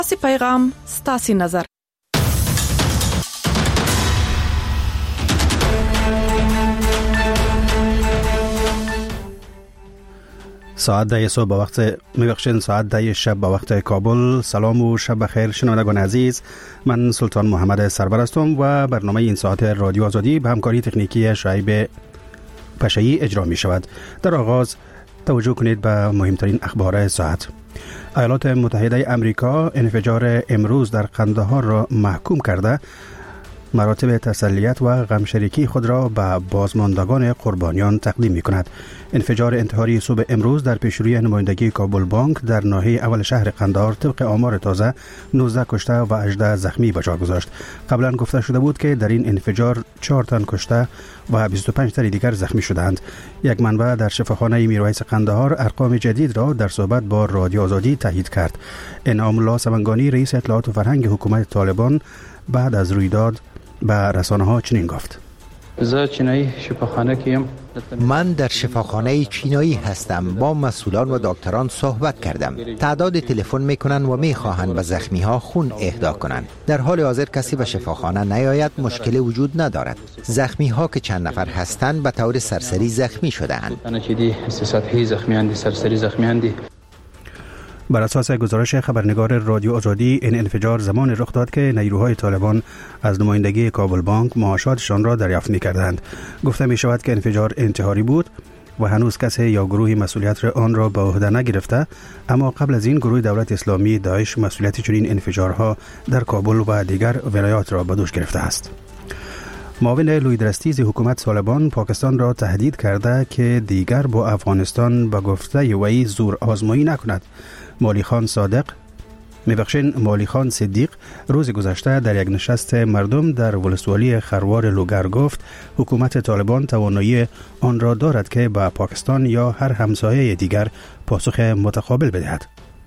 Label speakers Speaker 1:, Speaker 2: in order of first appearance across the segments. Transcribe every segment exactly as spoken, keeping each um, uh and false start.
Speaker 1: ستاسي پیغام، ستاسي نظر.
Speaker 2: ساعت ده صبح به وقت میبخشین ساعت ده شب به وقت کابل. سلام و شب بخیر شنوندگان عزیز، من سلطان محمد سرور هستم و برنامه این ساعت رادیو آزادی به همکاری تکنیکی شعیب پشه‌ای اجرا می شود. در آغاز توجه کنید به مهمترین اخبار ساعت. ایالات متحده امریکا انفجار امروز در قندهار را محکوم کرده مراتب تسلیت و غمشریکی خود را به بازماندگان قربانیان تقدیم می کند. انفجار انتحاری صبح امروز در پیشروی نمایندگی کابل بانک در ناحیه اول شهر قندهار طبق آمار تازه نوزده کشته و هجده زخمی به جا گذاشت. قبلا گفته شده بود که در این انفجار چهار تن کشته و بیست و پنج تن دیگر زخمی شدند. یک منبع در شفاخانه میرویس قندهار ارقام جدید را در صحبت با رادیو آزادی تایید کرد. انعام الله سمنگانی رئیس اطلاعات و فرهنگ حکومت طالبان بعد از رویداد به رسانه ها چنین گفت:
Speaker 3: من در شفاخانه چینایی هستم. با مسئولان و دکتران صحبت کردم. تعداد تلفن میکنن و میخواهند به زخمی ها خون اهدا کنند. در حال حاضر کسی به شفاخانه نیاید مشکلی وجود ندارد. زخمی ها که چند نفر هستند به طور سرسری زخمی شده‌اند.
Speaker 2: بر اساس گزارش خبرنگار رادیو آزادی، این انفجار زمان رخ داد که نیروهای طالبان از نمایندگی کابل بانک معاشاتشان را دریافت می‌کردند. گفته می شود که انفجار انتحاری بود و هنوز کسی یا گروهی مسئولیت آن را به عهده نگرفته، اما قبل از این گروه دولت اسلامی داعش مسئولیت چنین انفجارها در کابل و دیگر ولایات را به دوش گرفته است. معاون لویدرستیز حکومت طالبان پاکستان را تهدید کرده که دیگر با افغانستان به گفته وی زور آزمایی نکند. مالی خان صادق میبخشین مالی خان صدیق روز گذشته در یک نشست مردم در ولسوالی خروار لوگر گفت حکومت طالبان توانایی آن را دارد که به پاکستان یا هر همسایه دیگر پاسخ متقابل بدهد.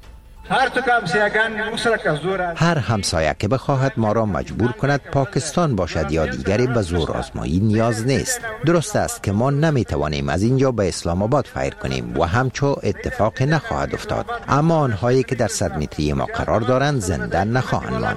Speaker 3: هر همسایه که بخواهد ما را مجبور کند پاکستان باشد یا دیگری به زور آزمایی نیاز نیست. درست است که ما نمی توانیم از اینجا به اسلام آباد فیر کنیم و همچو اتفاق نخواهد افتاد، اما آنهایی که در صد متری ما قرار دارند زنده نخواهند ماند.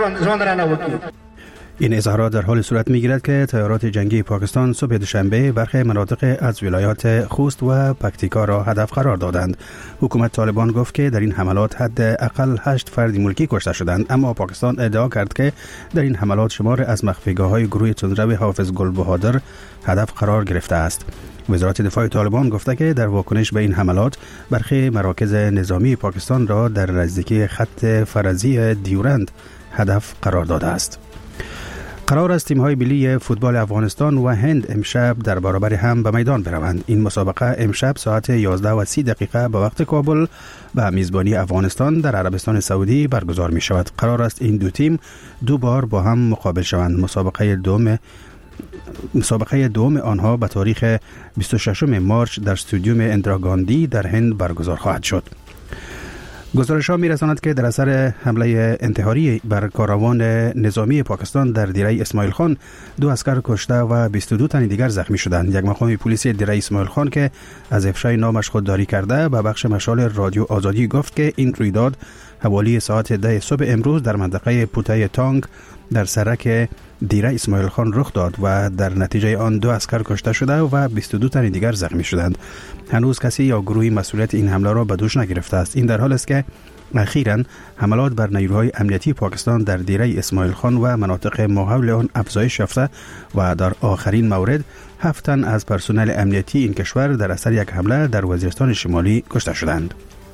Speaker 2: این اظهارات در حال صورت می‌گیرد که تیارات جنگی پاکستان صبح دوشنبه برخی مناطق از ولایات خوست و پکتیکا را هدف قرار دادند. حکومت طالبان گفت که در این حملات حداقل هشت فرد ملکی کشته شدند، اما پاکستان ادعا کرد که در این حملات شمار از مخفیگاه‌های گروه تندرو حافظ گل بهادر هدف قرار گرفته است. وزارت دفاع طالبان گفته که در واکنش به این حملات برخی مراکز نظامی پاکستان را در نزدیکی خط فرضی دیورند هدف قرار داده است. قرار است تیم‌های ملی فوتبال افغانستان و هند امشب در برابر هم به میدان بروند. این مسابقه امشب ساعت یازده و سی دقیقه به وقت کابل به میزبانی افغانستان در عربستان سعودی برگزار می شود. قرار است این دو تیم دو بار با هم مقابل شوند. مسابقه دوم مسابقه دوم آنها به تاریخ بیست و ششم مارچ در استادیوم اندرا گاندی در هند برگزار خواهد شد. گزارش ها می رساند که در اثر حمله انتحاری بر کاروان نظامی پاکستان در دیره اسماعیل خان دو اسکر کشته و بیست و دو تن دیگر زخمی شدند. یک مقام پلیس دیره اسماعیل خان که از افشای نامش خودداری کرده به بخش مشال رادیو آزادی گفت که این رویداد حوالی ساعت ده صبح امروز در منطقه پوته تانگ در سرک دیره اسماعیل خان رخ داد و در نتیجه آن دو اسکر کشته شده و بیست و دو تن دیگر زخمی شدند. هنوز کسی یا گروهی مسئولیت این حمله را به دوش نگرفته است. این در حال است که اخیراً حملات بر نیروهای امنیتی پاکستان در دیره اسماعیل خان و مناطق ماحول آن افزایش یافته و در آخرین مورد هفت تن از پرسنل امنیتی این کشور در اثر یک حمله در وزیرستان شمالی کشته شدند.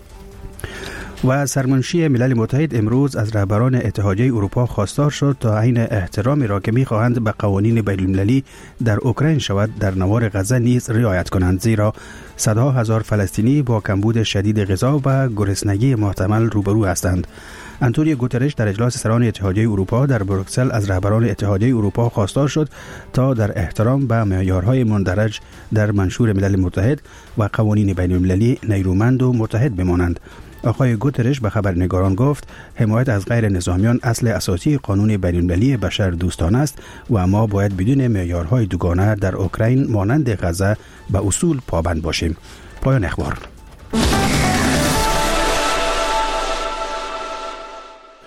Speaker 2: و سرمنشی ملل متحد امروز از رهبران اتحادیه اروپا خواستار شد تا عین احترامی را که می‌خواهند به قوانین بین‌المللی در اوکراین شود در نوار غزه نیز رعایت کنند، زیرا صدها هزار فلسطینی با کمبود شدید غذا و گرسنگی محتمل روبرو هستند. انتونیو گوترش در اجلاس سران اتحادیه اروپا در بروکسل از رهبران اتحادیه اروپا خواستار شد تا در احترام به معیارهای مندرج در منشور ملل متحد و قوانین بین‌المللی نیرومند و متحد بمانند. آقای گوترش به خبرنگاران گفت حمایت از غیر نظامیان اصل اساسی قانون بین‌المللی بشر دوستانه است و ما باید بدون معیارهای دوگانه در اوکراین مانند غزه به اصول پابند باشیم. پایان اخبار.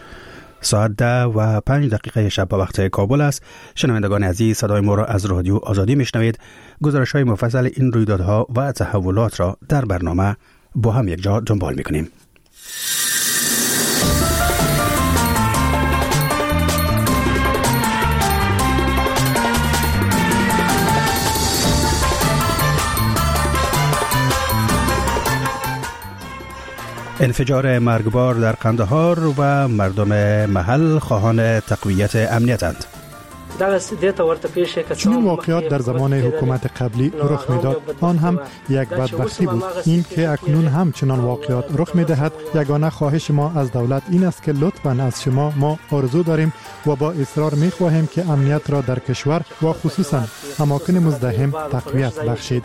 Speaker 2: ساعت ده و پنج دقیقه شب به وقت کابل است. شنوندگان عزیز، صدای ما را از رادیو آزادی میشنوید. گزارش های مفصل این رویدادها و تحولات را در برنامه با هم یک جا دنبال میکنیم. انفجار مرگبار در قندهار و مردم محل خواهان تقویت امنیتند.
Speaker 4: چنین واقعات در زمان حکومت قبلی رخ میداد. آن هم یک بدبختی بود. این که اکنون هم چنان واقعات رخ میدهد، یگانه خواهش ما از دولت این است که لطفاً از شما ما آرزو داریم و با اصرار میخواهیم که امنیت را در کشور و خصوصاً اماکن مزدحم تقویت بخشید.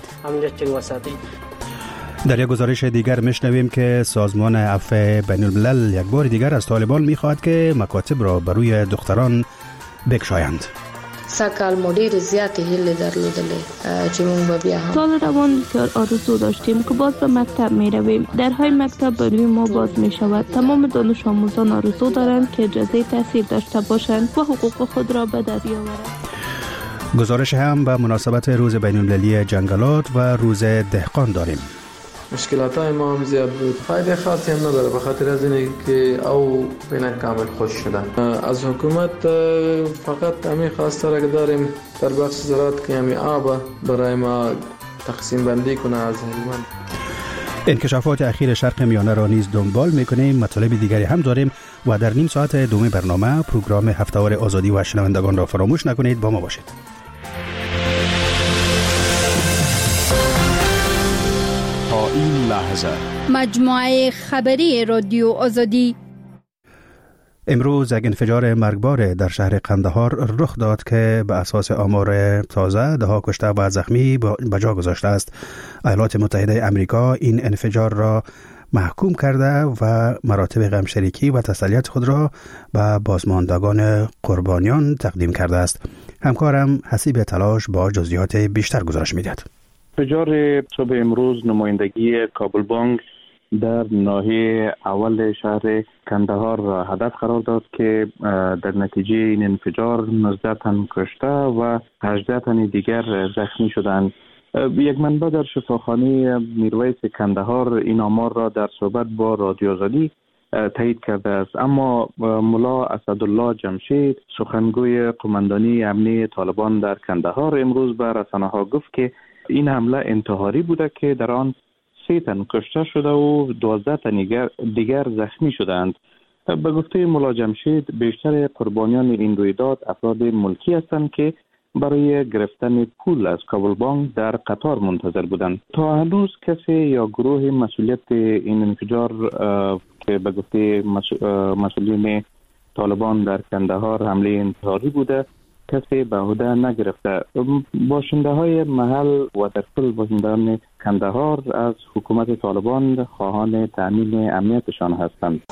Speaker 2: در یک گزارش دیگر میشنویم که سازمان عفو بین الملل یک بار دیگر از طالبان میخواهد که مکاتب را بر روی دختران بکشایند.
Speaker 5: سکال مدیر زیاتی هیله درلودلې چې موږ بیا هم
Speaker 6: سال روان بسیار آرزو داشتیم که باز به مکتب می رویم. درهای مکتب بر روی ما باز می شود. تمام دانش آموزان آرزو دارند که اجازه تحصیل داشته باشند و حقوق خود را به دست بیاورند.
Speaker 2: گزارش هم به مناسبت روز بین المللی جنگلات و روز دهقان داریم.
Speaker 7: مشکلات های ما هم زیاد بود. فایده خاصی هم نداره به خاطر از اینه که او بین کامل خوش شدن. از حکومت فقط همین خواسته را داریم در بخش زراعت که همین آب برای ما تقسیم بندی کنه از هلمند.
Speaker 2: انکشافات اخیر شرق میانه را نیز دنبال میکنیم. مطالب دیگری هم داریم و در نیم ساعت دوم برنامه پروگرام هفته‌وار آزادی و شنوندگان را فراموش نکنید. با ما باشید.
Speaker 8: این لحظه
Speaker 9: مجموعه خبری رادیو آزادی.
Speaker 2: امروز یک انفجار مرگبار در شهر قندهار رخ داد که به اساس آمار تازه ده ها کشته و زخمی به جا گذاشته است. ایالات متحده آمریکا این انفجار را محکوم کرده و مراتب غمشریکی و تسلیت خود را به بازماندگان قربانیان تقدیم کرده است. همکارم حسیب تلاش با جزئیات بیشتر گزارش می‌دهد.
Speaker 10: انفجار صبح امروز نمایندگی کابل بانک در ناحیه اول شهر کندهار را هدف قرار داد که در نتیجه این انفجار نوزده تن کشته و هجده تن دیگر زخمی شدند. یک منبع در شفاخانه میرویس کندهار این آمار را در صحبت با رادیو آزادی تایید کرده است. اما ملا اسدالله جمشید سخنگوی قماندانی امنی طالبان در کندهار امروز به رسانه‌ها گفت که این حمله انتحاری بوده که در آن سه تن کشته شده و دوازده تن دیگر زخمی شدند. به گفته ملا جمشید بیشتر قربانیان این رویداد افراد ملکی هستند که برای گرفتن پول از کابل بانک در قطار منتظر بودند. تا هنوز کسی یا گروه مسئولیت این انفجار که به گفته مسئولین طالبان در کندهار حمله انتحاری بوده کسی به عهده نگرفته. باشنده های محل و در کل باشندگان کندهار از حکومت طالبان خواهان تأمین امنیتشان هستند.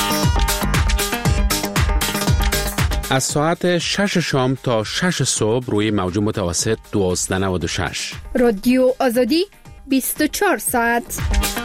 Speaker 8: از ساعت شش شام تا شش صبح روی موج متوسط دوازده نود و شش.
Speaker 9: رادیو آزادی بیست و چهار ساعت.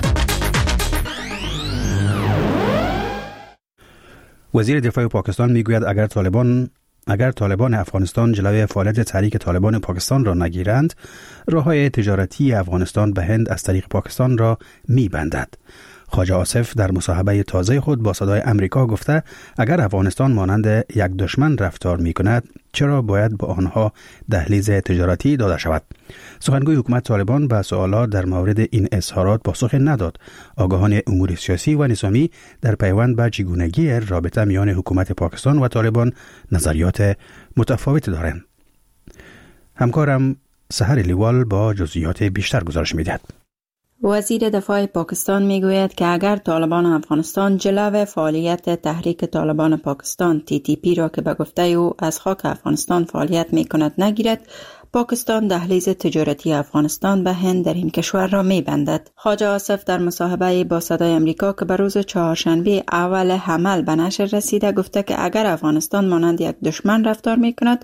Speaker 2: وزیر دفاع پاکستان میگوید اگر طالبان اگر طالبان افغانستان جلوی فعالیت تحریک طالبان پاکستان را نگیرند، راه‌های تجارتی افغانستان به هند از طریق پاکستان را می‌بندد. خواجه آصف در مصاحبه تازه خود با صدای امریکا گفته اگر افغانستان مانند یک دشمن رفتار می‌کند، چرا باید به آنها دهلیز تجارتی داده شود؟ سخنگوی حکومت طالبان به سوالات در مورد این اظهارات پاسخ نداد. آگاهان امور سیاسی و نظامی در پیوند به چگونگی رابطه میان حکومت پاکستان و طالبان نظریات متفاوت دارند. همکارم سحر لیوال با جزئیات بیشتر گزارش می‌دهد.
Speaker 11: وزیر دفاع پاکستان میگوید که اگر طالبان افغانستان جلو فعالیت تحریک طالبان پاکستان تی تی پی را که به گفته او از خاک افغانستان فعالیت میکند نگیرد، پاکستان دهلیز تجارتی افغانستان به هند در این کشور را می‌بندد. خواجه آصف در مصاحبه با صدای امریکا که به روز چهارشنبه اول حمل به نشر رسیده گفته که اگر افغانستان مانند یک دشمن رفتار می‌کند،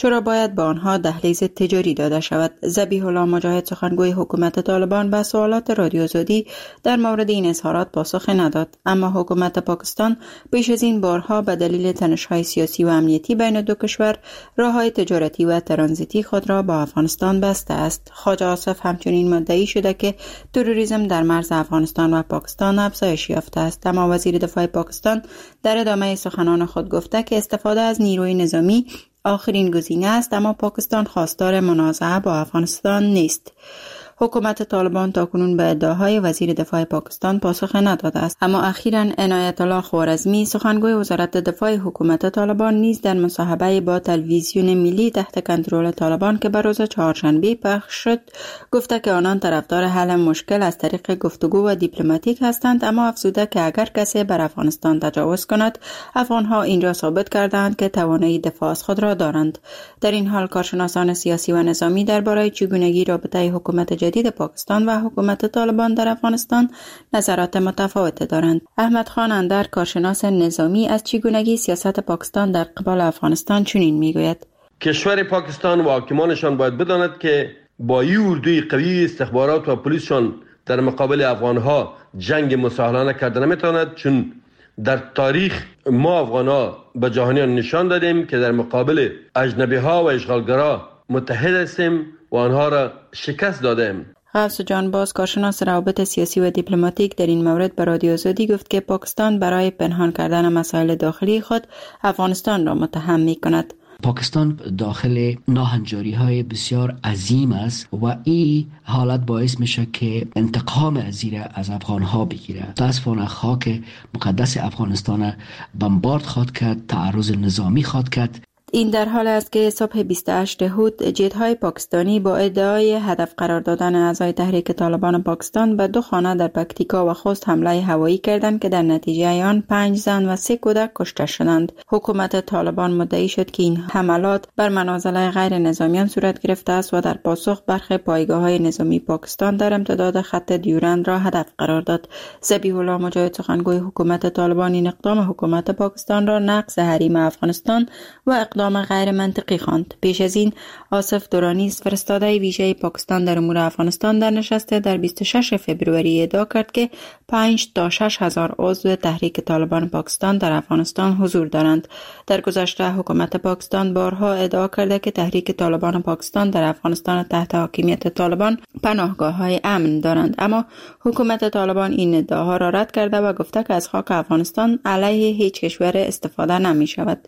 Speaker 11: چرا باید به آنها دهلیز تجاری داده شود؟ ذبیح الله مجاهد سخنگوی حکومت طالبان به سوالات رادیو آزادی در مورد این اظهارات پاسخ نداد، اما حکومت پاکستان پیش از این بارها به دلیل تنش‌های سیاسی و امنیتی بین دو کشور راه‌های تجارتی و ترانزیتی خود را با افغانستان بسته است. خواجه آصف همچنین مدعی شده که تروریسم در مرز افغانستان و پاکستان افزایش یافته است، اما وزیر دفاع پاکستان در ادامه سخنان خود گفته که استفاده از نیروی نظامی آخرین گزینه است، اما پاکستان خواستار منازعه با افغانستان نیست. حکومت طالبان تاکنون به ادعاهای وزیر دفاع پاکستان پاسخ نداده است، اما اخیراً عنایت الله خوارزمی سخنگوی وزارت دفاع حکومت طالبان نیز در مصاحبه با تلویزیون ملی تحت کنترل طالبان که به روز چهارشنبه پخش شد گفته که آنان طرفدار حل مشکل از طریق گفتگو و دیپلماتیک هستند، اما افزوده که اگر کسی بر افغانستان تجاوز کند، افغانها اینجا ثابت کردند که توانایی دفاع از خود را دارند. در این حال کارشناسان سیاسی و نظامی درباره چگونگی رابطه حکومت جدید پاکستان و حکومت طالبان در افغانستان نظرات متفاوت دارند. احمد خان اندر، کارشناس نظامی، از چگونگی سیاست پاکستان در قبال افغانستان چنین میگوید:
Speaker 12: کشور پاکستان و حاکمانشان باید بداند که با این اردوی قوی استخبارات و پلیسشان در مقابل افغانها جنگ مساهلانه کرده نمیتواند، چون در تاریخ ما افغانها به جهانیان نشان دادیم که در مقابل اجنبی ها و اشغالگرا متحد هستیم و آنها را شکست دادیم.
Speaker 11: غوث جانباز، کارشناس روابط سیاسی و دیپلماتیک، در این مورد به رادیو آزادی گفت که پاکستان برای پنهان کردن مسائل داخلی خود افغانستان را متهم می کند.
Speaker 13: پاکستان داخل ناهنجاری های بسیار عظیم است و این حالت باعث میشه که انتقام از زیر از افغان ها بگیره. متاسفانه خاک مقدس افغانستان بمبارد خواد کرد، تعرض نظامی خواد کرد.
Speaker 11: این در حال است که صبح بیست و هشت هود جت‌های پاکستانی با ادعای هدف قرار دادن اعضای تحریک طالبان پاکستان به دو خانه در پکتیکا و خوست حمله هوایی کردند که در نتیجه آن پنج زن و سه کودک کشته شدند. حکومت طالبان مدعی شد که این حملات بر منازل غیر نظامیان صورت گرفته است و در پاسخ برخی پایگاه‌های نظامی پاکستان در امتداد خط دیورند را هدف قرار داد. ذبیح الله مجاهد سخنگوی حکومت طالبان این اقدام حکومت پاکستان را نقض حریم افغانستان و اقدام غیر منطقی خواند. پیش از این آصف دورانی، فرستاده ویژه پاکستان در امور افغانستان، در نشست در بیست و شش فوریه ادعا کرد که پنج تا شش هزار عضو تحریک طالبان پاکستان در افغانستان حضور دارند. در گذشته حکومت پاکستان بارها ادعا کرده که تحریک طالبان پاکستان در افغانستان تحت حاکمیت طالبان پناهگاه‌های امن دارند، اما حکومت طالبان این ادعاها را رد کرده و گفته که از خاک افغانستان علیه هیچ کشور استفاده نمی شود.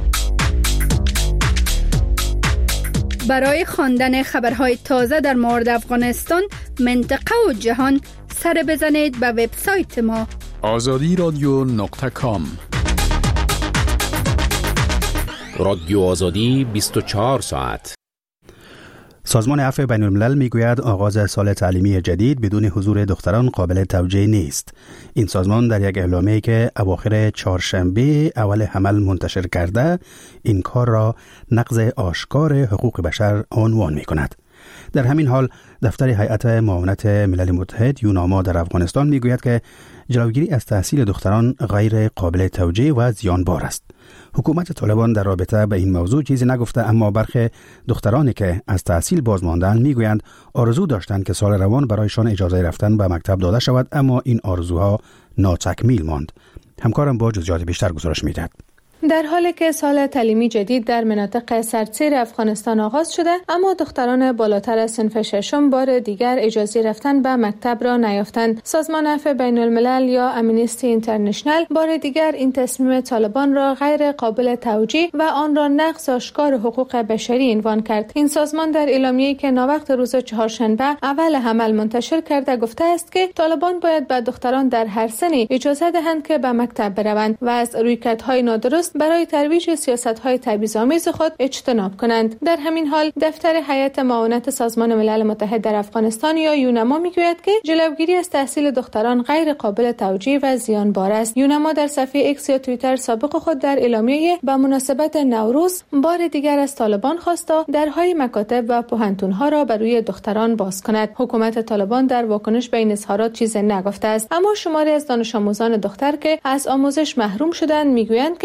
Speaker 9: برای خواندن خبرهای تازه در مورد افغانستان، منطقه و جهان، سر بزنید به وبسایت ما
Speaker 14: آزادی رادیو نقطه کام.
Speaker 8: رادیو آزادی بیست و چهار ساعت.
Speaker 2: سازمان عفو بین الملل میگوید آغاز سال تعلیمی جدید بدون حضور دختران قابل توجیه نیست. این سازمان در یک اعلامیه‌ای که اواخر چهارشنبه اول حمل منتشر کرده این کار را نقض آشکار حقوق بشر عنوان می‌کند. در همین حال دفتر هیئت معاونت ملل متحد یوناما در افغانستان میگوید که جلوگیری از تحصیل دختران غیر قابل توجیه و زیانبار است. حکومت طالبان در رابطه به این موضوع چیزی نگفته، اما برخی دخترانی که از تحصیل باز ماندند میگویند آرزو داشتند که سال روان برایشان اجازه رفتن به مکتب داده شود، اما این آرزوها ناتکمیل ماند. همکارم با جزئیات بیشتر گزارش میدهد.
Speaker 15: در حالی که سال تعلیمی جدید در مناطق سردسیر افغانستان آغاز شده، اما دختران بالاتر از صنف ششم بار دیگر اجازه رفتن به مکتب را نیافتند. سازمان عفو بین الملل یا امنیستی اینترنشنال بار دیگر این تصمیم طالبان را غیر قابل توجیه و آن را نقض آشکار حقوق بشری عنوان کرد. این سازمان در اعلامیه‌ای که ناوقت روز چهارشنبه اول حمل منتشر کرده گفته است که طالبان باید به دختران در هر سنی اجازه دهند که به مکتب بروند و از رویکردهای نادرست برای ترویج سیاست‌های تبعیض‌آمیز خود اجتناب کنند. در همین حال دفتر هیئت معاونت سازمان ملل متحد در افغانستان یا یونما میگوید که جلوگیری از تحصیل دختران غیر قابل توجیه و زیانبار است. یونما در صفحه ایکس یا توییتر سابق خود در اعلامیه به مناسبت نوروز بار دیگر از طالبان خواسته درهای مکاتب و پوهنتون‌ها را بر روی دختران باز کند. حکومت طالبان در واکنش به این اظهارات چیزی نگفته است، اما شماری از دانش آموزان دختر که از آموزش محروم شدند میگویند که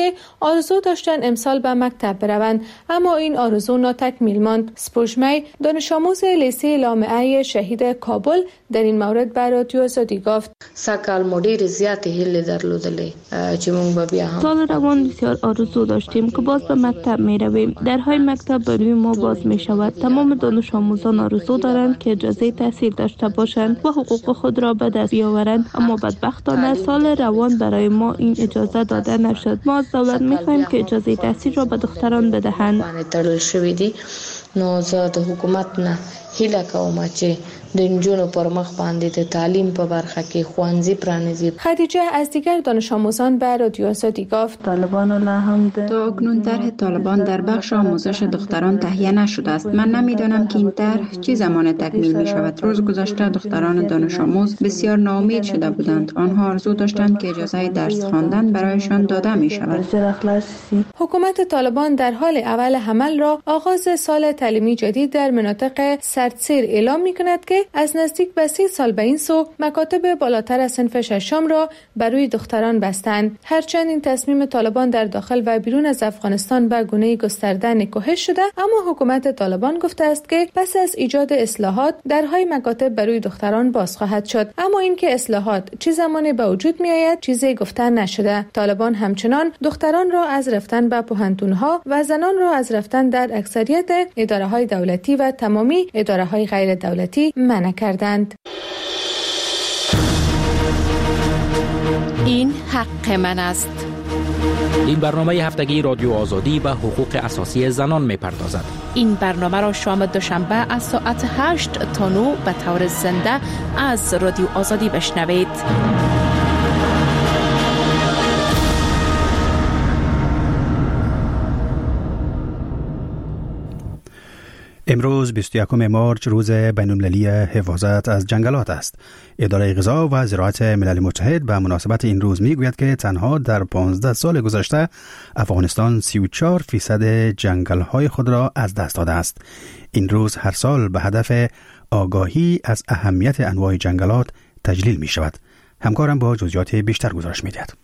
Speaker 15: آرزو داشتند امسال به مکتب بروند، اما این آرزو ناتکمیل ماند. سپوشمی دانش آموز لیسه لامعه شهید کابل در این مورد به رادیو آزادی گفت:
Speaker 5: سکال مدیر زیات هیله درلودلی چې مونږ به بیا هم
Speaker 6: سال روان بسیار آرزو داشتیم که باز به مکتب می رویم. درهای مکتب برای ما باز می شود. تمام دانش آموزان آرزو دارند که اجازه تحصیل داشته باشند و حقوق خود را به دست بیاورند، اما بدبختانه سال روان برای ما این اجازه داده نشد. ما از دولت می خواهیم که اجازه تحصیل را به دختران بدهند.
Speaker 5: نو زه د حکومت نه هیله کوم چې د نجونو پر مخ باندې د تعلیم په برخه کې خوانزی پرانیزی.
Speaker 15: خدیجه از دیگر دانش آموزان به رادیو آزادی گفت:
Speaker 11: طالبان هم تا اکنون طرح طالبان در بخش آموزش دختران تهیه نشده است. من نمیدانم که این طرح چه زمان تکمیل می شود. روز گذشته دختران دانش آموز بسیار ناامید شده بودند. آنها آرزو داشتند که اجازه درس خواندن برایشان داده می شود.
Speaker 15: حکومت طالبان در حال اول حمل را آغاز سال تعلیمی جدید در مناطق سردسیر اعلام می کند که از نزدیک به سی سال به این سو مکاتب بالاتر از صنف ششم را برای دختران بستند. هرچند این تصمیم طالبان در داخل و بیرون از افغانستان به گونه گسترده نکوهش شده، اما حکومت طالبان گفته است که پس از ایجاد اصلاحات درهای مکاتب برای دختران باز خواهد شد، اما اینکه اصلاحات چه زمانی به وجود می آید چیزی گفته نشده. طالبان همچنان دختران را از رفتن به پوهنتون‌ها و زنان را از رفتن در اکثریت اداره‌های دولتی و تمامی اداره‌های غیر دولتی منع کردند.
Speaker 1: این حق من است.
Speaker 16: این برنامه هفتگی رادیو آزادی به حقوق اساسی زنان می پردازد.
Speaker 1: این برنامه را شام دوشنبه از ساعت هشت تا نه به طور زنده از رادیو آزادی بشنوید.
Speaker 2: امروز بیست و یکم مارچ روز بین‌المللی حفاظت از جنگلات است. اداره غذا و زراعت ملل متحد به مناسبت این روز میگوید که تنها در پانزده سال گذشته افغانستان سی و چهار فیصد جنگل‌های خود را از دست داده است. این روز هر سال به هدف آگاهی از اهمیت انواع جنگلات تجلیل می شود. همکارم با جزئیات بیشتر گزارش می‌دهد.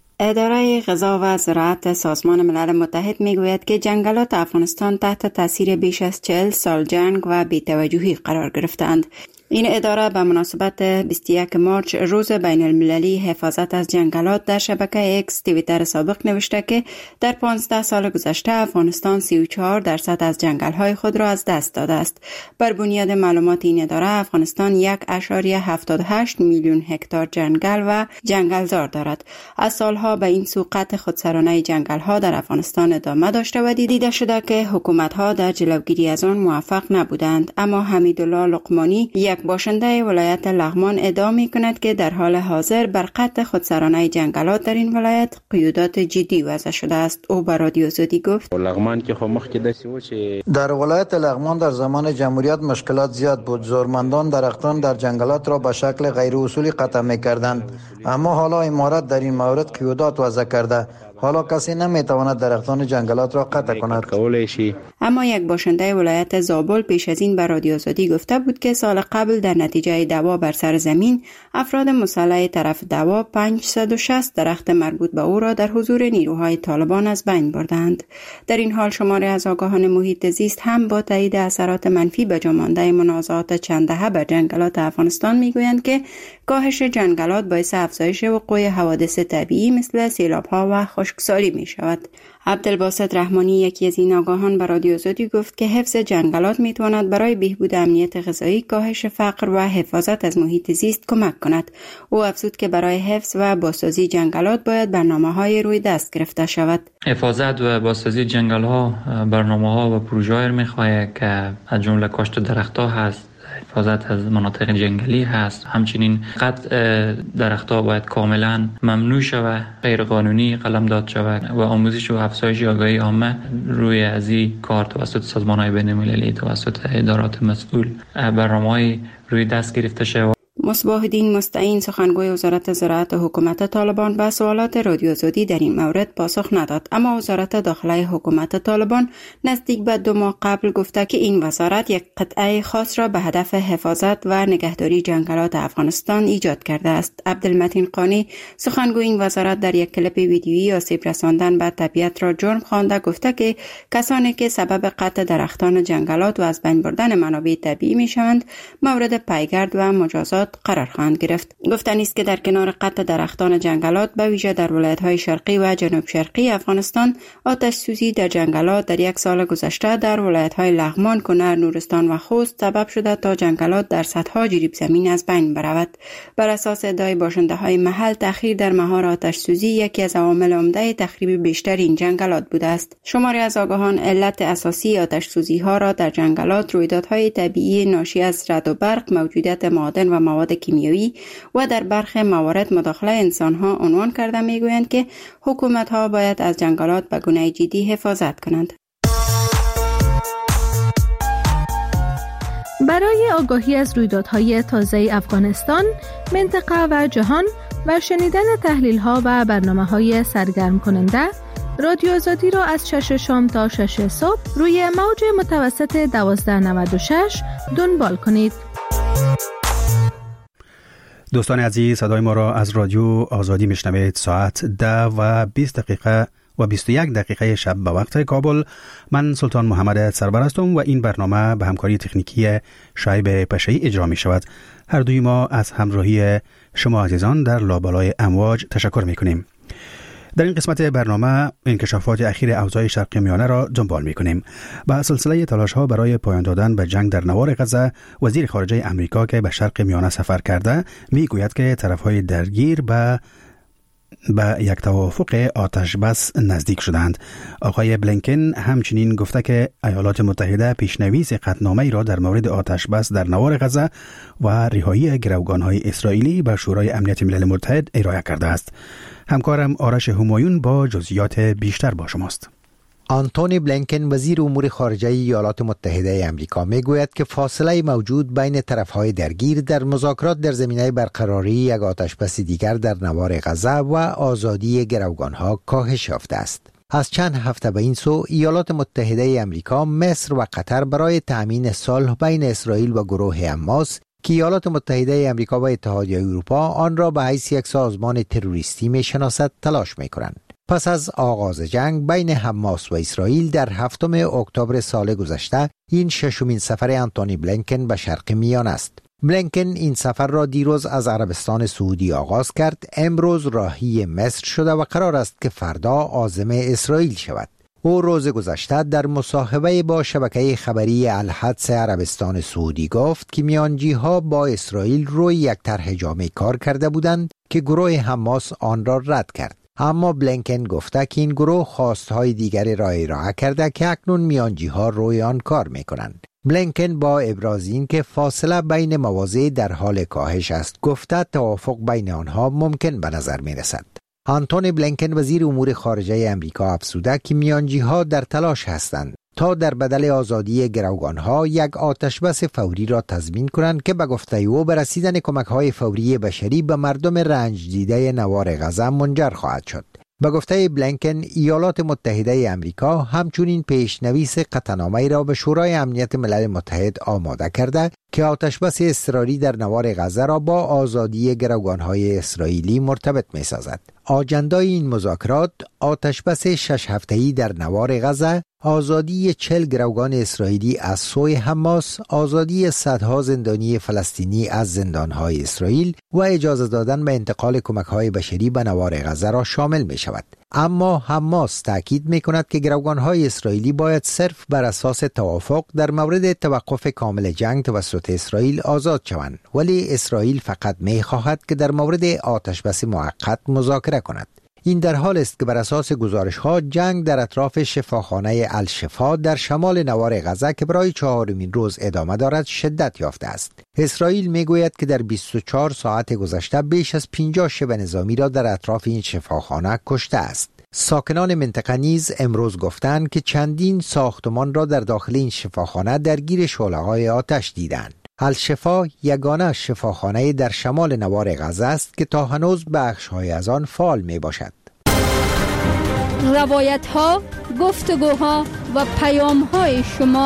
Speaker 11: اداره غذا و زراعت سازمان ملل متحد میگوید که جنگلات افغانستان تحت تاثیر بیش از چهل سال جنگ و بی‌توجهی قرار گرفتند. این اداره به مناسبت بیست و یکم مارچ روز بین المللی حفاظت از جنگلات در شبکه اکس توییتر سابق نوشته که در پانزده سال گذشته افغانستان سی و چهار درصد از جنگل‌های خود را از دست داده است. بر بنیاد معلومات این اداره افغانستان یک ممیز هفتاد و هشت میلیون هکتار جنگل و جنگلزار دارد. از سالها به این سو قطع خودسرانه جنگل‌ها در افغانستان ادامه داشته و دیده شده که حکومت‌ها در جلوگیری از آن موفق نبودند. اما حمیدالله لقمانی یک باشنده ولایت لغمان ادعا می کند که در حال حاضر بر قطع خودسرانه جنگلات در این ولایت قیودات جدی وضع شده است. او به رادیو آزادی گفت:
Speaker 17: لغمان که خو مخکې داسې و چې در ولایت لغمان در زمان جمهوریت مشکلات زیاد بود. زورمندان درختان در جنگلات را به شکل غیر اصولی قطع می کردند، اما حالا امارت در این مورد قیودات وضع کرده. حالا کسی نمیتواند درختان جنگلات را قطع کند.
Speaker 11: اما یک باشنده ولایت زابل پیش از این به رادیو آزادی گفته بود که سال قبل در نتیجه دعوا بر سر زمین افراد مسلح طرف دعوا پانصد و شصت درخت مربوط به او را در حضور نیروهای طالبان از بین بردند. در این حال شماری از آگاهان محیط زیست هم با تایید اثرات منفی به جا مانده منازعات چند دهه بر جنگلات افغانستان میگویند که کاهش جنگلات باعث افزایش وقوع حوادث طبیعی مثل سیلاب‌ها و خشکسالی می شود. عبدالباسط رحمانی یکی از این آگاهان به رادیو آزادی گفت که حفظ جنگلات می تواند برای بهبود امنیت غذایی، کاهش فقر و حفاظت از محیط زیست کمک کند. او افزود که برای حفظ و بازسازی جنگلات باید برنامه‌های روی دست گرفته شود.
Speaker 18: حفاظت و بازسازی جنگل‌ها برنامه‌ها و پروژه‌ای می‌خواهد که از جمله کاشت درخت‌ها هست، حفاظت از مناطق جنگلی هست. همچنین قطع درختها باید کاملا ممنوع شود، غیر قانونی قلمداد شود و آموزش و افزایش آگاهی عامه روی از این کار توسط سازمان‌های بین‌المللی، توسط ادارات مسئول برنامه‌های روی دست گرفته شود.
Speaker 11: مصباح الدین مستعین سخنگوی وزارت زراعت حکومت طالبان به سوالات رادیو آزادی در این مورد پاسخ نداد، اما وزارت داخلی حکومت طالبان نزدیک به دو ماه قبل گفته که این وزارت یک قطعه خاص را به هدف حفاظت و نگهداری جنگلات افغانستان ایجاد کرده است. عبدالمتین قانی سخنگوی این وزارت در یک کلیپ ویدیویی آسیب رساندن به طبیعت را جرم خوانده گفته که کسانی که سبب قطع درختان جنگلات و از بین بردن منابع طبیعی می شوند مورد پیگرد و مجازات قرار خواهند گرفت. گفتنی است که در کنار قطع درختان جنگلات به ویژه در ولایت‌های شرقی و جنوب شرقی افغانستان آتش سوزی در جنگلات در یک سال گذشته در ولایت‌های لغمان، کنر، نورستان و خوست سبب شده تا جنگلات در صدها جریب زمین از بین برود. بر اساس ادعای باشنده‌های محل، تأخیر در مهار آتش سوزی یکی از عوامل عمده تخریب بیشتر این جنگلات بوده است. شماری از آگاهان علت اساسی آتش سوزی‌ها را در جنگلات رویدادهای طبیعی ناشی از رعد و برق، موجودیت معادن و مواد کیمیایی و در برخی موارد مداخله انسان‌ها عنوان کرده می‌گویند که حکومت‌ها باید از جنگلات به گونه جدی حفاظت کنند.
Speaker 9: برای آگاهی از رویدادهای تازه افغانستان، منطقه و جهان و شنیدن تحلیل‌ها و برنامه‌های سرگرم کننده، رادیو آزادی را از شش شام تا شش صبح روی موج متوسط دوازده نود و شش دنبال کنید.
Speaker 2: دوستان عزیز، صدای ما را از رادیو آزادی میشنوید. ساعت ده و بیست دقیقه و بیست و یک دقیقه شب به وقت کابل. من سلطان محمد سربر هستم و این برنامه به همکاری تکنیکی شایب پشه‌ای اجرا می شود. هر دوی ما از همراهی شما عزیزان در لابلای امواج تشکر می کنیم. در این قسمت برنامه انکشافات اخیر اوضاع شرق میانه را دنبال می‌کنیم. با سلسله تلاش‌ها برای پایان دادن به جنگ در نوار غزه، وزیر خارجه امریکا که به شرق میانه سفر کرده میگوید که طرف‌های درگیر به به یک توافق آتش بس نزدیک شدند. آقای بلینکن همچنین گفته که ایالات متحده پیشنویس قطعنامه‌ای را در مورد آتش بس در نوار غزه و رهایی گروگان‌های اسرائیلی به شورای امنیت ملل متحد ارائه کرده است. همکارم آرش همایون با جزئیات بیشتر با شماست.
Speaker 3: آنتونی بلینکن وزیر امور خارجه ایالات متحده آمریکا میگوید که فاصله موجود بین طرفهای درگیر در مذاکرات در زمینه برقراری یک آتشبس دیگر در نوار غزه و آزادی گروگانها کاهش یافته است. از چند هفته به این سو ایالات متحده آمریکا، مصر و قطر برای تأمین صلح بین اسرائیل و گروه حماس که ایالات متحده آمریکا و اتحادیه اروپا آن را به حیث یک سازمان تروریستی میشناسد تلاش میکنند. پس از آغاز جنگ بین حماس و اسرائیل در هفتم اکتبر سال گذشته، این ششمین سفر آنتونی بلینکن به شرق میانه است. بلینکن این سفر را دیروز از عربستان سعودی آغاز کرد، امروز راهی مصر شده و قرار است که فردا عازم اسرائیل شود. او روز گذشته در مصاحبه با شبکه خبری الحدث عربستان سعودی گفت که میانجی‌ها با اسرائیل روی یک طرح جامع کار کرده بودند که گروه حماس آن را رد کرد. اما بلینکن گفته که این گروه خواستهای دیگری را ارائه کرده که اکنون میانجی‌ها روی آن کار می‌کنند. بلینکن با ابراز این که فاصله بین مواضع در حال کاهش است گفته توافق بین آنها ممکن به نظر می‌رسد. آنتونی بلینکن وزیر امور خارجه امریکا افزوده که میانجی‌ها در تلاش هستند تا در بدل آزادی گروگانها یک آتشبس فوری را تضمین کنند که به گفته او به رسیدن کمک‌های فوری بشری به مردم رنج دیده نوار غزه منجر خواهد شد. به گفته بلینکن، ایالات متحده آمریکا همچنین پیشنویس قطعنامه‌ای را به شورای امنیت ملل متحد آماده کرده که آتشبس اضطراری در نوار غزه را با آزادی گروگان‌های اسرائیلی مرتبط می‌سازد. آجندای این مذاکرات آتشبس شش هفته‌ای در نوار غزه، آزادی چهل گروگان اسرائیلی از سوی حماس، آزادی صدها زندانی فلسطینی از زندانهای اسرائیل و اجازه دادن به انتقال کمک‌های بشری به نوار غزه را شامل می‌شود. اما حماس تاکید می‌کند که گروگان‌های اسرائیلی باید صرف بر اساس توافق در مورد توقف کامل جنگ توسط اسرائیل آزاد شوند، ولی اسرائیل فقط می‌خواهد که در مورد آتشبس موقت مذاکره کند. این در حال است که بر اساس گزارش‌ها جنگ در اطراف شفاخانه الشفا در شمال نوار غزه که برای چهارمین روز ادامه دارد شدت یافته است. اسرائیل میگوید که در بیست و چهار ساعت گذشته بیش از پنجاه شبه نظامی را در اطراف این شفاخانه کشته است. ساکنان منطقه نیز امروز گفتند که چندین ساختمان را در داخل این شفاخانه درگیر شعله‌های آتش دیدند. الشفا یگانه شفاخانه در شمال نوار غزه است که تا هنوز بخش‌های از آن فعال می باشد.
Speaker 19: روایت ها، گفتگوها و پیام های شما.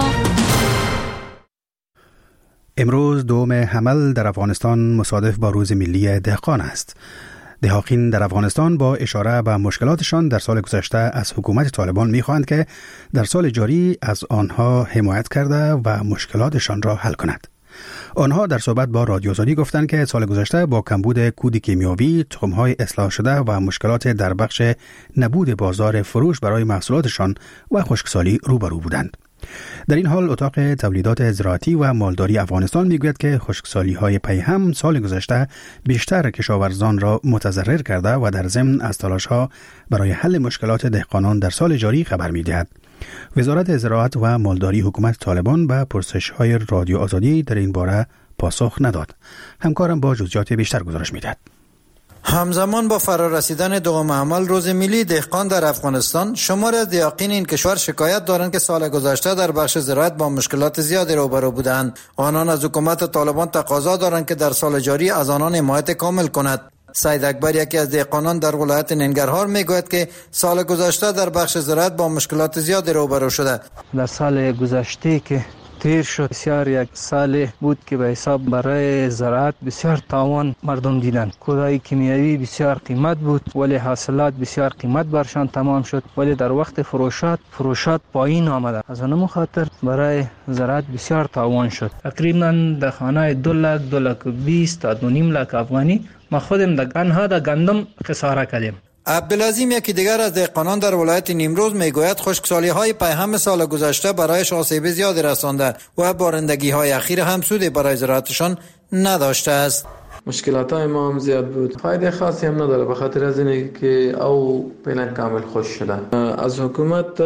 Speaker 2: امروز دوم حمل در افغانستان مصادف با روز ملی دهقان است. دهاقین در افغانستان با اشاره به مشکلاتشان در سال گذشته از حکومت طالبان می‌خواهند که در سال جاری از آنها حمایت کرده و مشکلاتشان را حل کند. آنها در صحبت با رادیو آزادی گفتند که سال گذشته با کمبود کود کیمیاوی، تخم‌های اصلاح شده و مشکلات در بخش نبود بازار فروش برای محصولاتشان و خشکسالی روبرو بودند. در این حال اتاق تولیدات زراعتی و مالداری افغانستان میگوید که خشکسالی‌های پیهم سال گذشته بیشتر کشاورزان را متضرر کرده و در ضمن از تلاش‌ها برای حل مشکلات دهقانان در سال جاری خبر می‌دهد. وزارت زراعت و مالداری حکومت طالبان به پرسش‌های رادیو آزادی در این باره پاسخ نداد. همکارم با جزئیات بیشتر گزارش می‌دهد.
Speaker 17: همزمان با فرارسیدن دوم حمل روز ملی دهقان در افغانستان، شمار از دهقان این کشور شکایت دارند که سال گذشته در بخش زراعت با مشکلات زیادی روبرو بودند. آنان از حکومت طالبان تقاضا دارند که در سال جاری از آنان حمایت کامل کند. سید اکبر، یکی از دهقانان در ولایت ننگرهار، میگوید که سال گذشته در بخش زراعت با مشکلات زیادی روبرو شده.
Speaker 20: در سال گذشته که تیر شد بسیار یک سال بود که به حساب برای زراعت بسیار تاوان مردم دیدن. کودای کیمیایی بسیار قیمت بود ولی حاصلات بسیار قیمت برشان تمام شد، ولی در وقت فروشات فروشات پایین آمده. از آن خاطر برای زراعت بسیار تاوان شد. تقریبا در خانه دو لک دو لک و بیست تا دو نیم لک افغانی ما خودم در آنها در گندم خساره کردیم.
Speaker 17: عبدالعظیم، یکی دیگر از دهقانان در ولایت نیمروز، میگوید خشکسالی‌های پیهم سال گذشته برایش آسیب زیادی رسانده و بارندگی‌های اخیر هم سودی برای زراعتشان نداشته است.
Speaker 7: مشکلات های ما هم زیاد بود، فایده خاصی هم نداره به خاطر از اینه که او پینا کامل خوش شده. از حکومت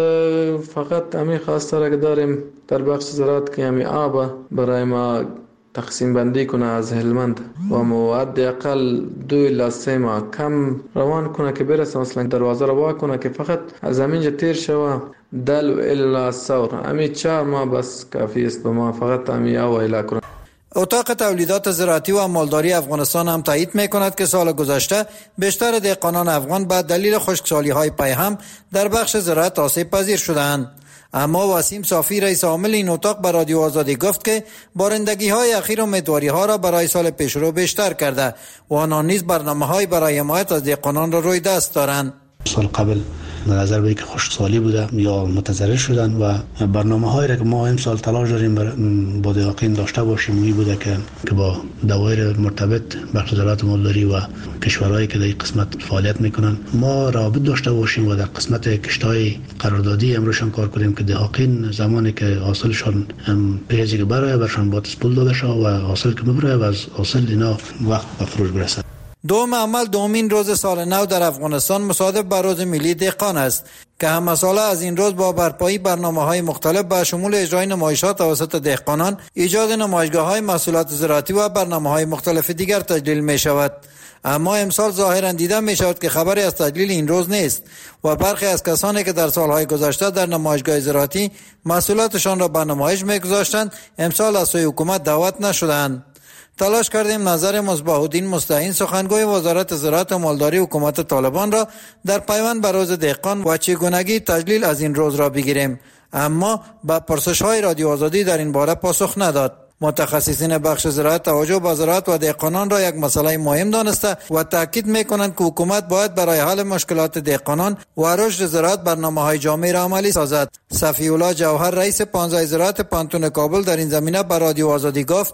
Speaker 7: فقط همین خواسته را داریم در بخش زراعت که همین آب برای ما تقسیم بندی کنه از هلمند و مواد اقل دو الی سه ماه کم روان کنه که برسه مثلا دروازه رو وا کنه که فقط از همینجا تیر شوه دل و الی سور همین چهار ماه بس کافی است به ما، فقط همین او الی کنه.
Speaker 17: اتاق تولیدات زراعتی و مالداری افغانستان هم تایید میکند که سال گذشته بیشتر دهقانان افغان به دلیل خشکسالی‌های پیهم در بخش زراعت آسیب پذیر شدند. اما وسیم صافی، رئیس عامل این اتاق، به رادیو آزادی گفت که بارندگی‌های اخیر امیدواری‌ها را برای سال پیشرو بیشتر کرده و آنان نیز برنامه‌های برای حمایت از دهقانان را روی دست دارند.
Speaker 21: سال قبل نظر به که خشکسالی بوده یا متضرر شدن و برنامه‌هایی را که ما امسال تلاش داریم با دهقان داشته باشیم می بوده که که با دوایر مرتبط بخش زراعت مالداری و کشورهایی که در این قسمت فعالیت میکنن ما رابط داشته باشیم و در قسمت کشت‌های قراردادی امروزشان کار کنیم که دهقان زمانی که حاصلشان پیزی که برای برشان با تسپول داده شد و حاصل که ببره و از حاصل اینا وقت به فروش برسد.
Speaker 17: دوم حمل دومین روز سال نو در افغانستان مصادف با روز ملی دهقان است که هم مسئله از این روز با برپایی برنامه‌های مختلف به شمول اجرای نمایشات توسط دهقانان، ایجاد نمایشگاه‌های محصولات زراعتی و برنامه‌های مختلف دیگر تجلیل می‌شود. اما امسال ظاهراً دیده می‌شود که خبری از تجلیل این روز نیست و برخی از کسانی که در سال‌های گذشته در نمایشگاه زراعتی محصولاتشان را به نمایش می‌گذاشتند امسال از سوی حکومت دعوت نشدند. تلاش کردیم نظر مصباح الدین مستعین، سخنگوی وزارت زراعت و مالداری حکومت طالبان، را در پیوند به روز دهقان و چگونگی تجلیل از این روز را بگیریم، اما به پرسش‌های رادیو آزادی در این باره پاسخ نداد. متخصصین بخش زراعت توجه به زراعت و دهقانان را یک مسئله مهم دانسته و تاکید می‌کنند که حکومت باید برای حل مشکلات دهقانان و رشد زراعت برنامه‌های جامع را عملی سازد. صفی الله جوهر، رئیس پانزده زراعت پانتون کابل، در این زمینه به رادیو آزادی گفت: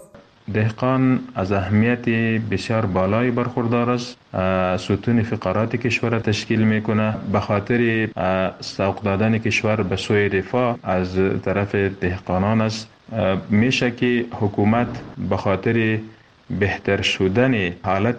Speaker 22: دهقان از اهمیت بسیار بالایی برخوردار است. ستون فقرات کشور تشکیل میکنه. به خاطر سوق دادن کشور به سوی رفاه از طرف دهقانان است. میشه که حکومت به خاطر بهتر شدن حالت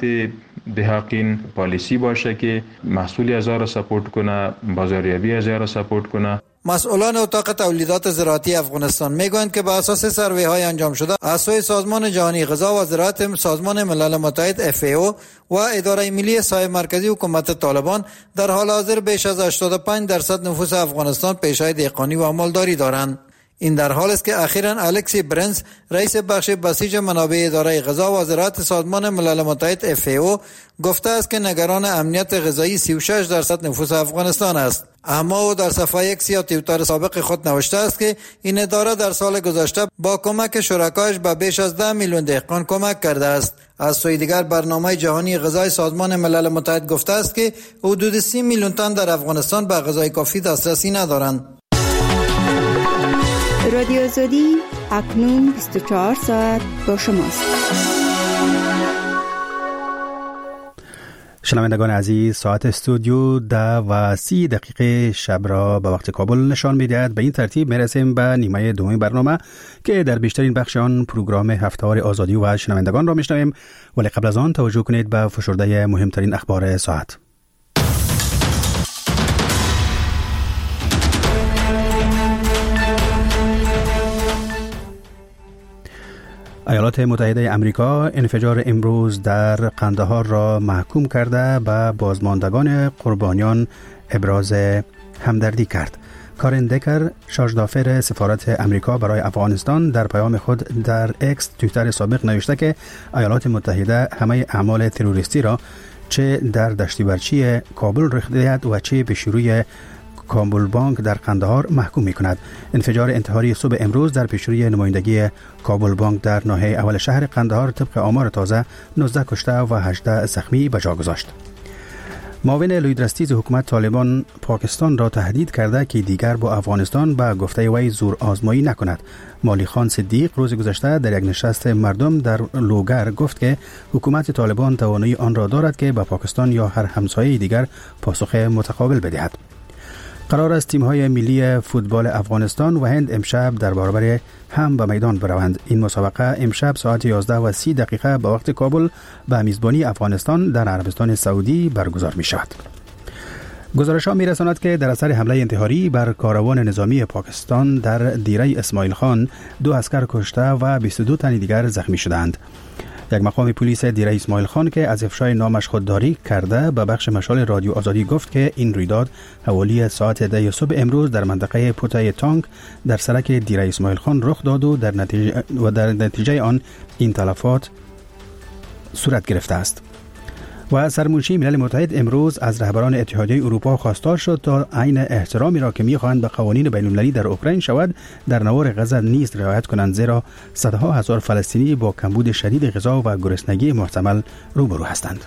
Speaker 22: دهقان پالیسی باشه که محصولی از آن را سپورت کنه، بازاریابی از آن را سپورت کنه.
Speaker 17: مسئولان اتاق تولیدات زراعتی افغانستان میگویند که به اساس سروی های انجام شده از سوی سازمان جهانی غذا و زراعت، سازمان ملل متحد اف ای او و اداره ملی سایه مرکزی حکومت طالبان در حال حاضر بیش از هشتاد و پنج درصد نفوس افغانستان پیشه‌های دهقانی و مالداری دارند. این در حال است که اخیراً الکسی برنز رئیس بخش بسیج منابع اداره غذا و زراعت سازمان ملل متحد اف ای او گفته است که نگران امنیت غذایی سی و شش درصد نفوس افغانستان است. اما او در صفحه ایکس یا توییتر سابق خود نوشته است که این اداره در سال گذشته با کمک شرکایش به بیش از ده میلیون دهقان کمک کرده است. از سوی دیگر برنامه جهانی غذای سازمان ملل متحد گفته است که حدود سی میلیون تن در افغانستان به غذای کافی دسترسی ندارند.
Speaker 4: رادیو آزادی اکنون بیست و چهار ساعت با شماست.
Speaker 2: شنوندگان عزیز، ساعت استودیو ده و سی دقیقه شب را به وقت کابل نشان می‌دهد. به این ترتیب میرسیم به نیمه دوم برنامه که در بیشترین بخش آن پروگرام هفته‌وار آزادی و شنوندگان را میشنویم، ولی قبل از آن توجه کنید به فشرده مهمترین اخبار ساعت. ایالات متحده امریکا انفجار امروز در قندهار را محکوم کرده به بازماندگان قربانیان ابراز همدردی کرد. کارن دکر، شارژدافر سفارت امریکا برای افغانستان، در پیام خود در اکس توییتر سابق نوشته که ایالات متحده همه اعمال تروریستی را چه در دشتی برچی کابل رخ دهد و چه به شروع کابل بانک در قندهار محکوم می کند. انفجار انتحاری صبح امروز در پیشروی نمایندگی کابل بانک در ناحیه اول شهر قندهار طبق آمار تازه نوزده کشته و هجده زخمی به جا گذاشت. معاون لویدرستیز حکومت طالبان پاکستان را تهدید کرده که دیگر با افغانستان به گفته وی زور آزمایی نکند. مالی خان صدیق روز گذشته در یک نشست مردم در لوگر گفت که حکومت طالبان توانایی آن را دارد که به پاکستان یا هر همسایه دیگر پاسخ متقابل بدهد. قرار است تیم‌های ملی فوتبال افغانستان و هند امشب در برابر هم به میدان بروند. این مسابقه امشب ساعت یازده و سی دقیقه به وقت کابل به میزبانی افغانستان در عربستان سعودی برگزار می شود. گزارش‌ها می‌رساند که در اثر حمله انتحاری بر کاروان نظامی پاکستان در دیره اسماعیل خان دو عسکر کشته و بیست و دو تن دیگر زخمی شدند. یک مقام پلیس دیره اسماعیل خان که از افشای نامش خودداری کرده به بخش مشال رادیو آزادی گفت که این رویداد حوالی ساعت ده صبح امروز در منطقه پوتای تانک در سرک دیره اسماعیل خان رخ داد و در نتیجه و در نتیجه آن این تلفات صورت گرفته است. و سرمنشی ملل متحد امروز از رهبران اتحادیه اروپا خواستار شد تا عین احترامی را که می‌خواهند به قوانین بین‌المللی در اوکراین شود در نوار غزه نیز رعایت کنند، زیرا صدها هزار فلسطینی با کمبود شدید غذا و گرسنگی محتمل روبرو هستند.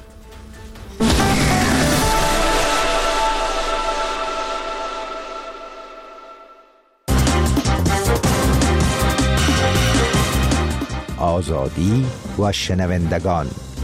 Speaker 3: آزادی و شنوندگان.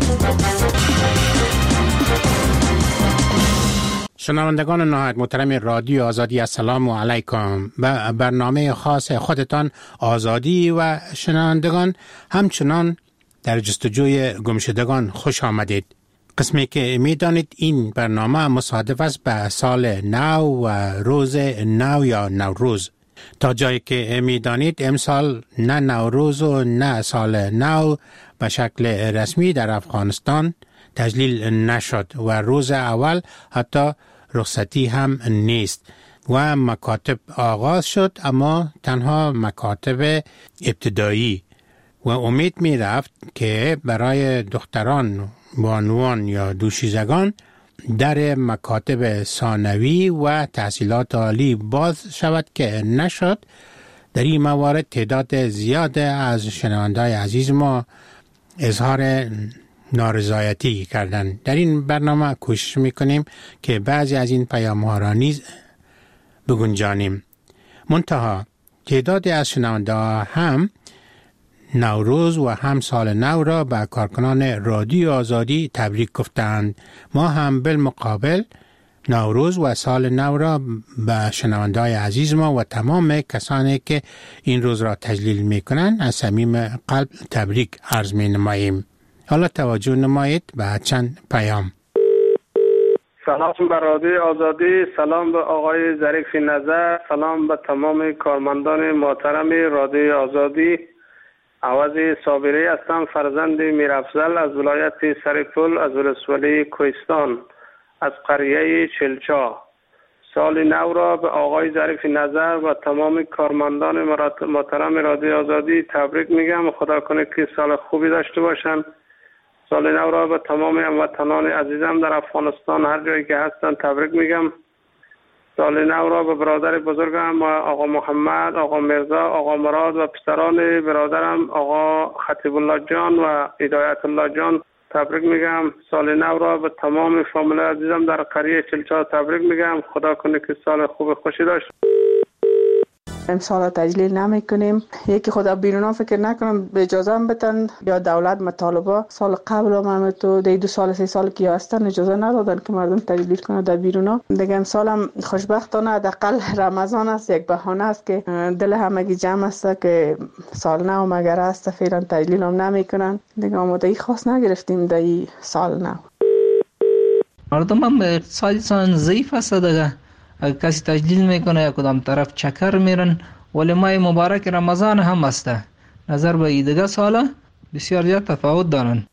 Speaker 8: شنوندگان نهایت محترم رادیو آزادی، السلام علیکم. به برنامه خاص خودتان آزادی و شنوندگان همچنان در جستجوی گمشدگان خوش آمدید. قسمی که میدانید این برنامه مصادف است به سال نو و روز نو یا نوروز. تا جایی که میدانید امسال نه نوروز و نه سال نو به شکل رسمی در افغانستان تجلیل نشد و روز اول حتی رخصتی هم نیست و مکاتب آغاز شد، اما تنها مکاتب ابتدایی و امید می رفت که برای دختران بانوان یا دوشیزگان در مکاتب ثانوی و تحصیلات عالی باز شود که نشد. در این موارد تعداد زیاد از شنونده‌های عزیز ما اظهار نارضایتی کردند. در این برنامه کوشش میکنیم که بعضی از این پیام‌ها را نیز بگنجانیم. منتها تعدادی از شنونده‌ها هم نوروز و هم سال نو را به کارکنان رادیو آزادی تبریک گفتند. ما هم بالمقابل نوروز و سال نو را به شنونده‌های عزیز ما و تمام کسانی که این روز را تجلیل میکنند از صمیم قلب تبریک عرض می‌نماییم. حالا توجه نمایید به چند پیام.
Speaker 10: سلام به رادیو آزادی، سلام به آقای ظریف نظر، سلام به تمام کارمندان محترم رادیو آزادی. عوض صابری هستم، فرزند میرافضل از ولایت سرپل از ولسوالی کوهستان از قریه چلچا. سال نو را به آقای ظریف نظر و تمام کارمندان محترم رادیو آزادی تبریک میگم. خدا کنه که سال خوبی داشته باشن. سال نو را به تمام هموطنان عزیزم در افغانستان هر جایی که هستن تبریک میگم. سال نو را به برادر بزرگم آقا محمد، آقا مرزا، آقا مراد و پسران برادرم آقا خطیب الله جان و هدایت الله جان تبریک میگم. سال نو را به تمام فامیل عزیزم در قریه چلچا تبریک میگم. خدا کنه که سال خوب خوشی داشت.
Speaker 12: امسال تجلیل نمی کنیم. یکی خدا بیرونا فکر نکنم به اجازه هم بتن یا دولت مطالبه سال قبل هم تو دی دو سال سه سال که هستن اجازه ندادن که مردم تجلیل کنه در بیرونا. دیگه امسال هم خوشبختانه حداقل رمضان است، یک بهانه است که دل همگی جمع است که سال نو مگر است فعلا تجلیل هم نمی کنن. دیگه آمادگی خاص نگرفتیم در سال نو.
Speaker 20: مردم هم اقتصادشان ضعیف است دیگه. اگر کسی تجلیل میکنه یا کدام طرف چکر میرن، ولی ماه مبارک رمضان هم است. نظر به دیگه سالا بسیار زیاد تفاوت دارن.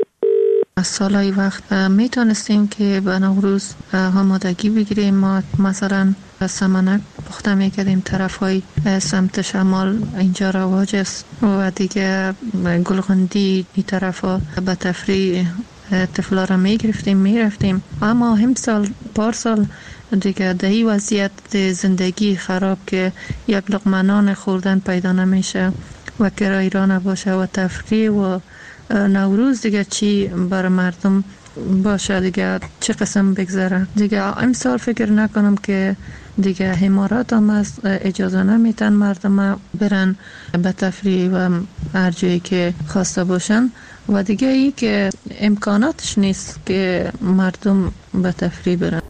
Speaker 13: سالای وقت میتونستیم که به نوروز آمادگی بگیریم. ما مثلا سمنک پخته میکردیم، طرف های سمت شمال اینجا رواج است و دیگه گلغندی این طرف ها به تفریح طفلا را میگرفتیم میرفتیم. اما هم سال پار سال دیگه دهی وضعیت زندگی خراب که یک لقمه نان خوردن پیدا نمیشه و کرایی را نباشه و تفریح و نوروز دیگه چی بر مردم باشه دیگه چه قسم بگذره دیگه. امسال فکر نکنم که دیگه حمارات هم از اجازه نمیتن مردم برن به تفریح و هر جایی که خواسته باشن و دیگه ای که امکاناتش نیست که مردم به تفریح برن.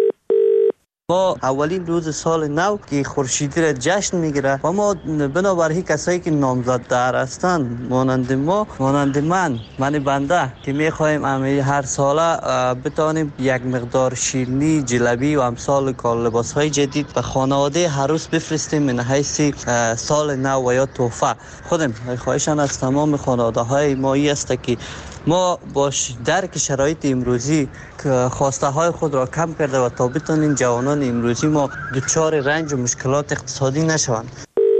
Speaker 23: ما اولین روز سال نو که خورشیدی را جشن میگیره و ما بنابراین کسایی که نامزددار هستند مانند ما، مانند من من بنده که میخوایم امی هر ساله بتانیم یک مقدار شیرینی، جلبی و امثال کال لباس های جدید به خانواده هر روز بفرستیم من حیث سال نو و یا تحفه. خودم خواهشان از تمام خانواده های ما ای است که ما باش درک شرایط امروزی که خواسته های خود را کم کرده و تا بتانیم جوانان امروزی ما دچار رنج و مشکلات اقتصادی نشوند.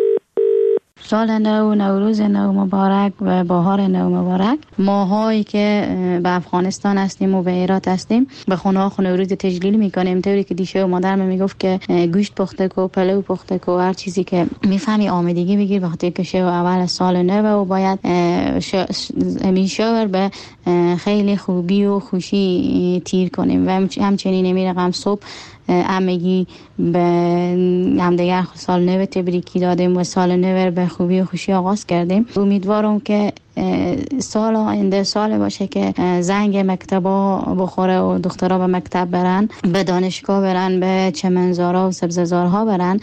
Speaker 24: سال نو، نوروز نو مبارک و بهار نو مبارک. ماهایی که به افغانستان هستیم و به هرات هستیم به خونه ها نوروز تجلیل میکنیم، طوری که دیشه و مادرم میگفت که گوشت پخته کو، پلو پخته کو، هر چیزی که میفهمی آمادگی بگیر به خاطر که شو اول سال نو و باید همین شور به خیلی خوبی و خوشی تیر کنیم و همچنین نمی رقم صبح همگی به همدیگر سال نو تبریکی دادیم و سال نو به خوبی و خوشی آغاز کردیم. امیدوارم که سال آینده سال باشه که زنگ مکتبا بخوره و دخترها به مکتب برن، به دانشگاه برن، به چمنزارها و سبززارها برن.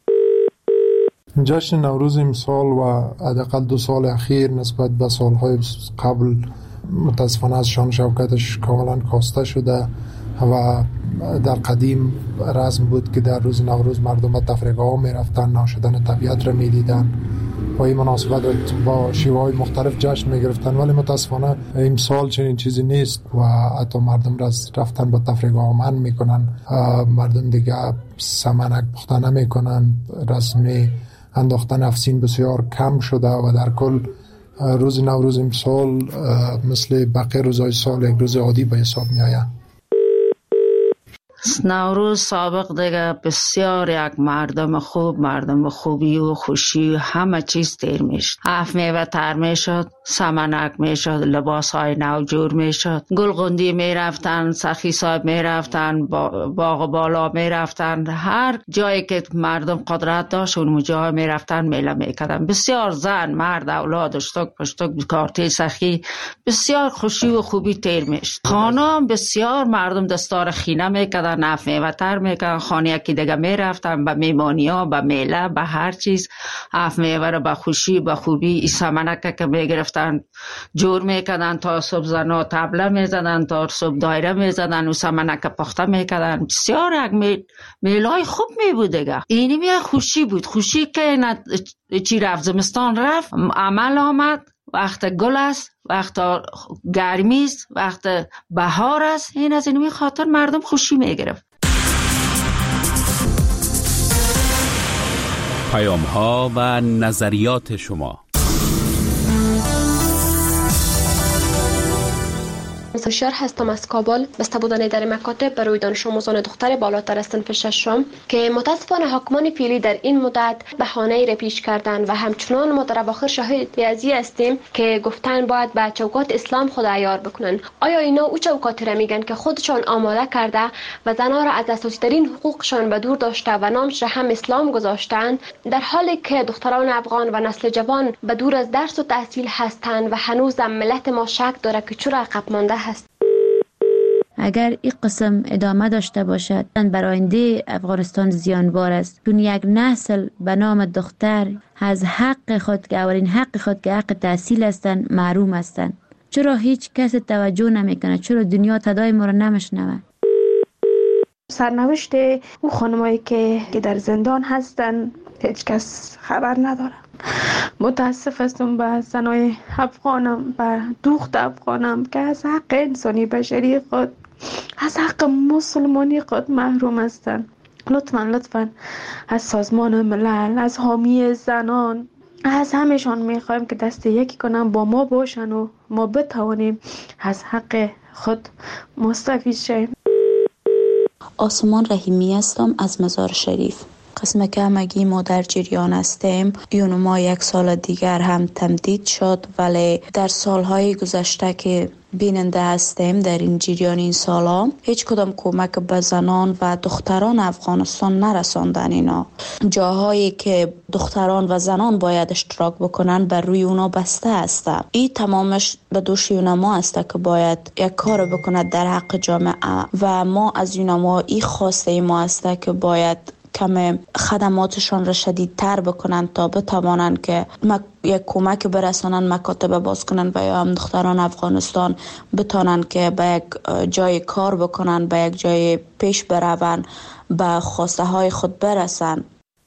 Speaker 25: جشن نوروز امسال و حداقل دو سال اخیر نسبت به سالهای قبل متاسفانه از شان شوکتش کاملا کاسته شده و در قدیم رسم بود که در روز نوروز مردم به تفریحگاه ها می رفتن، ناشدن طبیعت را می دیدن و این مناسبت با شیوه های مختلف جشن می گرفتن، ولی متاسفانه امسال چنین چیزی نیست و حتی مردم را رفتن به تفریحگاه ها منع می کنن. مردم دیگه سمنک پخته نمی کنن، رسم انداختن افسین بسیار کم شده و در کل روز نوروز امسال مثل بقیه روزهای سال یک روز عادی به حساب می آید.
Speaker 26: نوروز سابق دیگه بسیار یک مردم خوب، مردم خوبی و خوشی و همه چیز تیر میشد. هفت میوه تر میشد، سمنک میشد، لباس های نو جور میشد، گلغندی میرفتن، سخی صاحب میرفتن، باغ بالا میرفتن، هر جایی که مردم قدرت داشت اون جای میرفتن میله میکردن. بسیار زن، مرد، اولاد، اشتک پشتک، کارتی سخی، بسیار خوشی و خوبی تیر میشد. خانه بسیار مردم دستار خینه میکردن، نف میوه تر میکردن، خانه یکی دیگه میرفتن به میمانی ها، به میله، به هر چیز. هفت میوه رو به خوشی به خوبی ای سمنک که میگرفتن جور میکردن، تا صبح زنا طبله میزدن، تا صبح دایره میزدن و سمنک پخته میکردن. بسیار یک میل میلای خوب میبود دیگه. اینی می خوشی بود، خوشی که چی رفت زمستان رفت، عمل آمد، وقت گل است، وقت گرمی است، وقت بهار است. این از این خاطر مردم خوشی میگرفت.
Speaker 1: پیام‌ها و نظریات شما.
Speaker 5: هوشیار هستم از کابل. بسته بودن در مکاتب برای دانش آموزان دختر بالاتر از صنف ششم که متاسفانه حکمان فعلی در این مدت بهانه‌ای را پیش کردن و همچنان ما در اواخر شاهد ازی هستیم که گفتن باید به چوکات اسلام خود عیار بکنن. آیا اینا او چوکاتی را میگن که خودشان آماده کرده و زنها را از اساسی ترین حقوقشان به دور داشته و نامش را هم اسلام گذاشتند، در حالی که دختران افغان و نسل جوان به دور از درس و تحصیل هستند و هنوز ملت ما شک داره که چرا عقب مانده هست.
Speaker 24: اگر این قسم ادامه داشته باشد بر آینده افغانستان زیانبار است، چون یک نسل به نام دختر از حق خود که اولین حق خود که حق تحصیل هستند محروم هستند. چرا هیچ کس توجه نمیکنه؟ چرا دنیا صدای ما را نمیشنوه؟
Speaker 6: سرنوشت او خانمایی که در زندان هستن هیچ کس خبر نداره. متاسف هستم به زنای افغانم، به دختر افغانم که از حق انسانی بشری خود، از حق مسلمانی خود محروم هستند. لطفاً لطفاً از سازمان ملل، از حامی زنان، از همشان میخوایم که دست یکی کنن با ما باشن و ما بتوانیم از حق خود مستفید شیم.
Speaker 14: آسمان رحیمی هستم از مزار شریف. قسم که همگی ما در جریان هستیم. یون ما یک سال دیگر هم تمدید شد، ولی در سالهای گذشته که بیننده هستیم در این جریان این سالا هیچ کدام کمک به زنان و دختران افغانستان نرساندن. اینا جاهایی که دختران و زنان باید اشتراک بکنن بر روی اونا بسته است. این تمامش به دوش یونما است که باید یک کار بکند در حق جامعه و ما از یونما این خواسته ما است که باید کم خدماتشان را شدیدتر بکنن تا بتوانند که یک کمک برسانن، مکاتب باز کنن و یا هم دختران افغانستان بتانن که به یک جای کار بکنن، به یک جای پیش برون، به خواسته های خود برسن.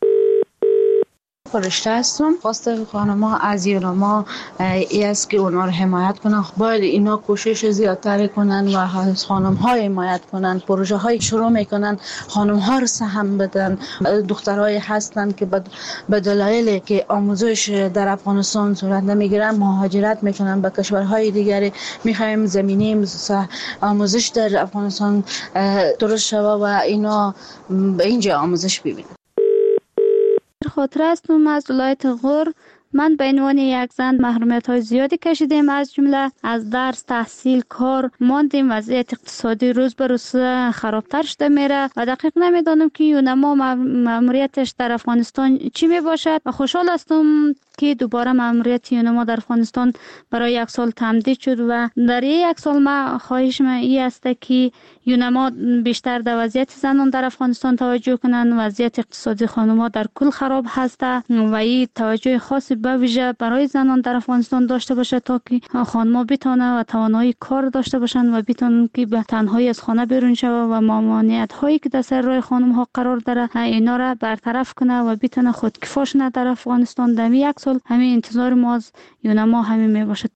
Speaker 14: فرشته هستم. خواسته خانم‌ها از یونما ای است که اونا رو حمایت کنن. باید اینا کوشش زیادتر کنن و از خانم‌ها حمایت کنن. پروژه های شروع میکنن، خانم‌ها رو سهم بدن. دخترای هستن که به دلایلی که آموزش در افغانستان صورت نمیگیرن مهاجرت میکنن به کشورهای دیگری. میخوایم زمینه آموزش در افغانستان درست شود و اینا به اینجا آموزش ببینن.
Speaker 19: خاطر هستم از ولایت غور. من به عنوان یک زن محرومیت های زیادی کشیدیم، از جمله از درس، تحصیل، کار ماندیم. وضعیت اقتصادی روز به روز خرابتر شده میره و دقیق نمیدانم که یونما ماموریتش در افغانستان چی می باشد و خوشحال هستم که دوباره ماموریت یونما در افغانستان برای یک سال تمدید شد و در یک سال ما خواهش من این است که یونما بیشتر در وضعیت زنان در افغانستان توجه کنند. وضعیت اقتصادی خانم‌ها در کل خراب هست و این توجه خاصی به ویژه برای زنان در افغانستان داشته باشه تا که خانم‌ها بتونن و توانایی کار داشته باشند و بتونن که به تنهایی از خانه بیرون شوند و ممانعت هایی که در سر راه خانم‌ها قرار داره اینا را برطرف کنه و بتونه خودکفا شن در افغانستان. در یک سال همین انتظار ما از یونما همین می باشد.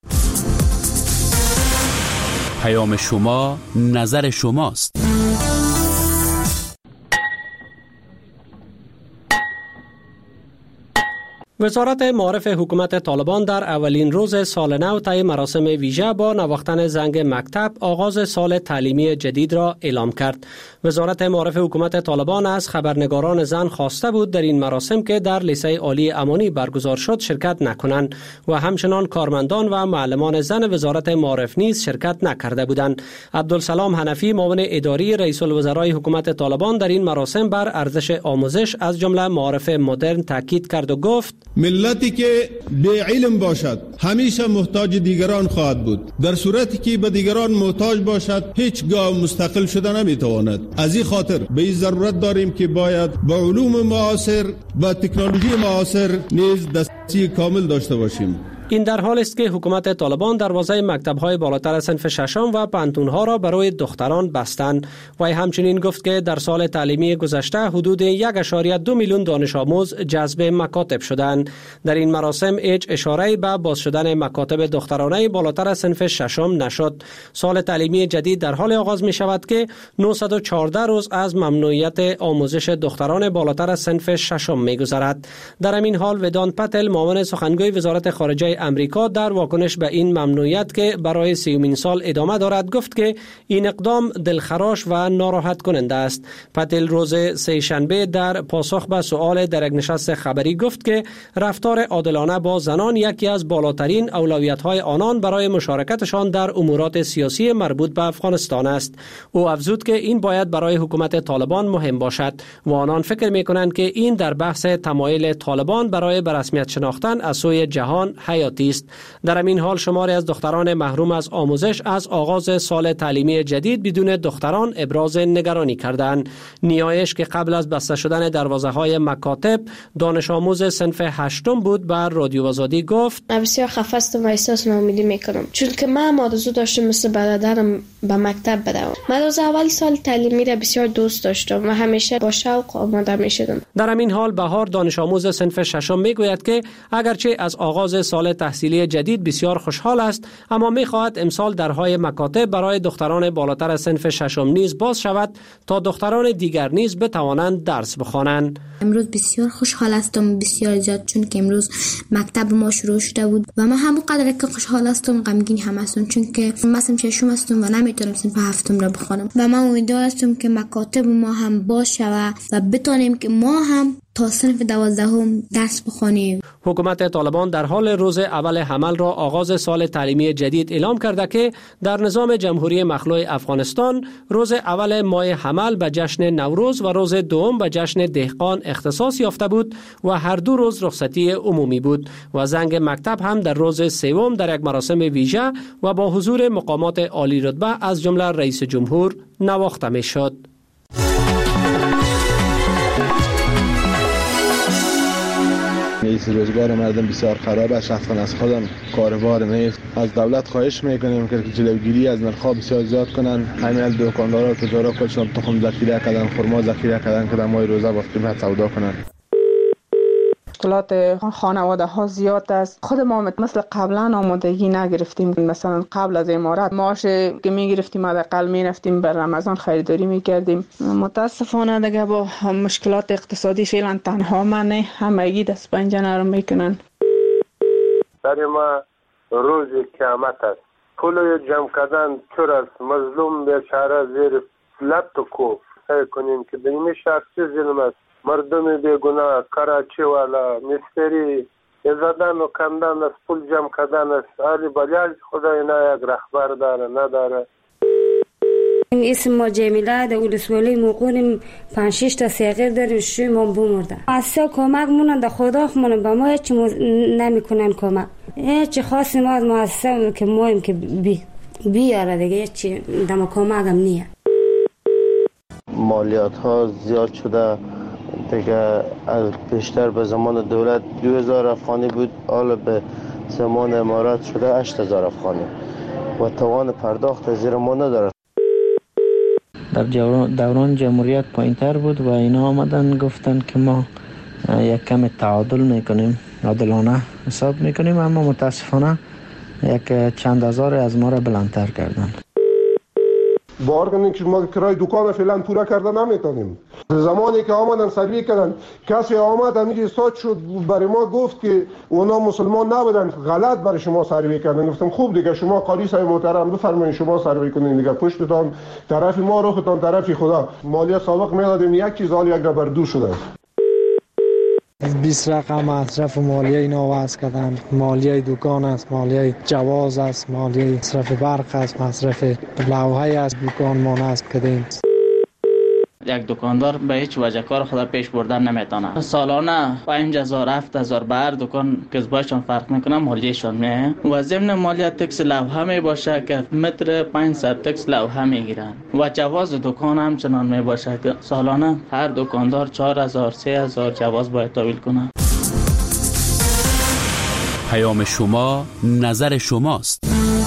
Speaker 1: پیام شما، نظر شماست.
Speaker 15: وزارت معارف حکومت طالبان در اولین روز سال نو طی مراسم ویژه با نواختن زنگ مکتب آغاز سال تعلیمی جدید را اعلام کرد. وزارت معارف حکومت طالبان از خبرنگاران زن خواسته بود در این مراسم که در لیسه عالی امانی برگزار شد شرکت نکنند و همچنان کارمندان و معلمان زن وزارت معارف نیز شرکت نکرده بودند. عبدالسلام حنفی معاون اداری رئیس الوزرای حکومت طالبان در این مراسم بر ارزش آموزش از جمله معارف مدرن تاکید کرد و گفت:
Speaker 16: ملتی که بی علم باشد همیشه محتاج دیگران خواهد بود. در صورتی که به دیگران محتاج باشد هیچگاه مستقل شده نمیتواند. از این خاطر به این ضرورت داریم که باید با علوم معاصر و تکنولوژی معاصر نیز دسترسی کامل داشته باشیم.
Speaker 15: این در حال است که حکومت طالبان دروازه مکتب‌های بالاتر صنف ششم و پانتون‌ها را برای دختران بستند. و همچنین گفت که در سال تعلیمی گذشته حدود یک و دو میلیون دانش آموز جذب مکاتب شدند. در این مراسم هیچ اشاره‌ای به باز شدن مکاتب دخترانه بالاتر صنف ششم نشد. سال تعلیمی جدید در حال آغاز می شود که نهصد و چهارده روز از ممنوعیت آموزش دختران بالاتر از صنف ششم می گذرد. در همین حال ودانت پتل معاون سخنگوی وزارت خارجه امریکا در واکنش به این ممنوعیت که برای سیومین سال ادامه دارد گفت که این اقدام دلخراش و ناراحت کننده است. پتل روز سه شنبه در پاسخ به سؤال در یک نشست خبری گفت که رفتار عادلانه با زنان یکی از بالاترین اولویت‌های آنان برای مشارکتشان در امورات سیاسی مربوط به افغانستان است. او افزود که این باید برای حکومت طالبان مهم باشد و آنان فکر می‌کنند که این در بحث تمایل طالبان برای به رسمیت شناختن از سوی جهان حیاتی است. در همین حال شماری از دختران محروم از آموزش از آغاز سال تعلیمی جدید بدون دختران ابراز نگرانی کردند. نیایش که قبل از بسته شدن دروازه‌های مکاتب دانش آموز صنف هشتم بود بر رادیو آزادی گفت:
Speaker 7: بسیار خفه هستم و احساس ناامیدی میکنم چون که من آرزو داشتم مثل برادرم به مکتب بدوم. من از اول سال تعلیمی را بسیار دوست داشتم و همیشه با شوق آماده میشدم.
Speaker 15: در همین حال بهار دانش آموز صنف ششم میگوید که اگرچه از آغاز سال تحصیلی جدید بسیار خوشحال است، اما میخواهد امسال درهای مکاتب برای دختران بالاتر از صنف ششم نیز باز شود تا دختران دیگر نیز بتوانند درس بخوانند.
Speaker 9: امروز بسیار خوشحال هستم، بسیار زیاد، چون که امروز مکتب ما شروع شده بود و من همون قدر که خوشحال هستم غمگین هم هستم، چون که من صنف ششم هستم و نمیتونم صنف هفتم را بخوانم و من امیدوار هستم که مکاتب ما هم باز شود و بتونیم که ما هم تا صنف دوازدهم درس بخوانیم.
Speaker 15: حکومت طالبان در حال روز اول حمل را آغاز سال تعلیمی جدید اعلام کرده که در نظام جمهوری مخلوع افغانستان روز اول ماه حمل به جشن نوروز و روز دوم به جشن دهقان اختصاص یافته بود و هر دو روز رخصتی عمومی بود و زنگ مکتب هم در روز سوم در یک مراسم ویژه و با حضور مقامات عالی رتبه از جمله رئیس جمهور نواخته می شد.
Speaker 11: نیز روزگار مردم بسیار خراب است. شخصا از خودم کاروبار نیست. از دولت خواهش میکنیم که جلوگیری از نرخ‌ها بسیار زیاد کنن. همین دکاندارا و تجارا خودشون تخم ذخیره کردن، خرما ذخیره کردن که در ماه روزه با قیمت سودا کنن.
Speaker 12: مشکلات خانواده ها زیاد است. خود ما مثل قبلا آمادگی نگرفتیم. مثلا قبل از امارات معاش که میگرفتیم حداقل میرفتیم بر رمضان خریداری میکردیم. متاسفانه دیگه با مشکلات اقتصادی فعلا تنها من نه، همگی دست پنجه نرم میکنن.
Speaker 10: در ما روز قیامت است. پول جمع کردن چور است. مظلوم بیچاره زیر لط و کوف سعی کنیم که به این شخص ظلم است. مردم بیگناه، کراچی والا، مستری زدن و کندن است، پول جمع کردن است. حالی بلیال خدای نه یک رهبر داره نداره.
Speaker 18: اسم ما جمیله در ولسوالی موقعیم پنج شش تا صغیر داریم، شوی ما بمرده. اصلا کمک مونن در خدا خمونن به ما هیچ نمیکنن کمک. هیچ خاصی ما از مؤسسه که مایم که بی بیاره دیگه هیچ دم کمک هم نیه.
Speaker 21: مالیات ها زیاد شده دیگه. از بیشتر به زمان دولت دو هزار افغانی بود، حالا به زمان امارات شده هشت هزار افغانی و توان پرداخت زیر ما نداره.
Speaker 22: در دوران جمهوریت پایین تر بود و اینا آمدن گفتن که ما یک کم تعادل میکنیم، عادلانه حساب میکنیم، اما متاسفانه یک چند هزار از ما را بلندتر کردن.
Speaker 27: باور کنید که ما کرای دکان فعلا پورا کرده نمیتونیم. زمانی که آمدن سروی کردن، کسی آمد همینجا استاد شد برای ما گفت که اونا مسلمان نبودن، غلط برای شما سروی کردن. گفتم خوب دیگه شما قاضی صاحب محترم بفرمایید شما سروی کنین دیگه، پشتتان طرف ما روختان طرف خدا. مالیات سابق میدادیم یک چیز، حال یک بر دو شده.
Speaker 25: بیست رقم مصرف مالیه اینا وضع کردن. مالیه دکان است، مالیه جواز است، مالیه مصرف برق است، مصرف لوحه از دکان ما نصب کردیم.
Speaker 28: یک دکاندار به هیچ وجه کار خود پیش بردن نمیتونه. سالانه پنج هزار هفت هزار به هر دکان کسبایشان فرق میکنه مالیهشان میه و ضمن مالیات تکس لوحه می باشه که متر پانصد تکس لوحه میگیرن و جواز دکان هم چنان می باشه که سالانه هر دکاندار چهار هزار سه هزار جواز باید تحویل کنه.
Speaker 1: پیام شما نظر شماست.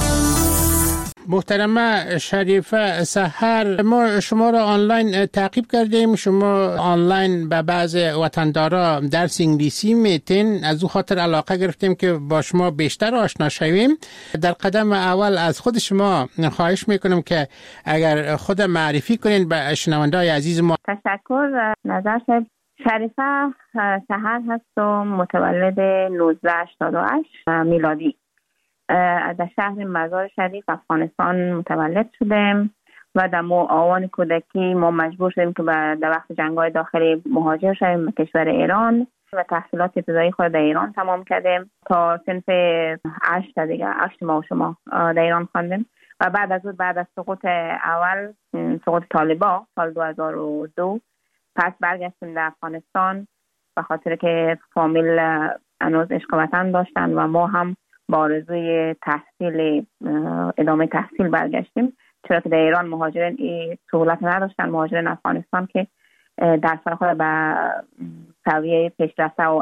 Speaker 2: محترمه شریفه سحر، ما شما را آنلاین تعقیب کردیم. شما آنلاین به بعض وطندارا درس انگلیسی میتین، از او خاطر علاقه گرفتیم که با شما بیشتر آشنا شویم. در قدم اول از خود شما خواهش میکنم که اگر خود معرفی کنین به شنونده‌های عزیز ما.
Speaker 3: تشکر. نظر شریفه سحر هستم، متولد نوزده هشتاد و هشت میلادی. در شهر مزار شریف افغانستان متولد شدیم و در آوان کودکی ما مجبور شدیم که در وقت جنگ‌های داخلی مهاجر شدیم به کشور ایران و تحصیلات ابتدایی خود در ایران تمام کردیم تا صنف هشت دیگه هشت ما و شما در ایران خواندیم و بعد از اون بعد از سقوط اول سقوط طالبا سال دو هزار و دو پس برگشتیم در افغانستان به خاطر که فامیل هنوز عشق وطن داشتن و ما هم با آرزوی تحصیل ادامه تحصیل برگشتیم، چرا که در ایران مهاجرین این سهولت نداشتن. مهاجرین افغانستان که درس خود به سویه پیشرفته و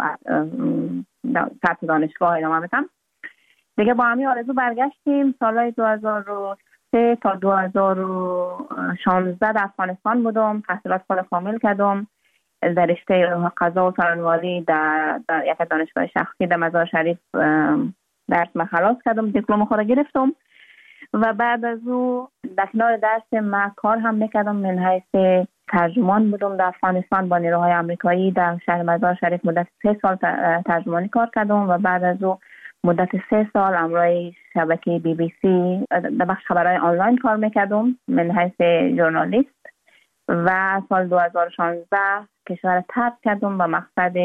Speaker 3: سطح دانشگاه ادامه بدن دیگه. با همین آرزو برگشتیم. سالهای دو هزار و سه تا دو هزار و شانزده در افغانستان بودم، تحصیلات خود کامل کردم در رشته قضا و سرانوالی در, در یک دانشگاه شخصی در مزار شریف درس ما خلاص کردم، دیپلم خود گرفتم و بعد از او در کنار درس ما کار هم میکردم. من حیث ترجمان بودم در افغانستان با نیروهای آمریکایی در شهر مزار شریف مدت سه سال ترجمانی کار کردم و بعد از او مدت سه سال امروی شبکه بی بی سی در بخش خبرهای آنلاین کار میکردم من حیث ژورنالیست و سال دو هزار و شانزده کشور ترک کردم به مقصد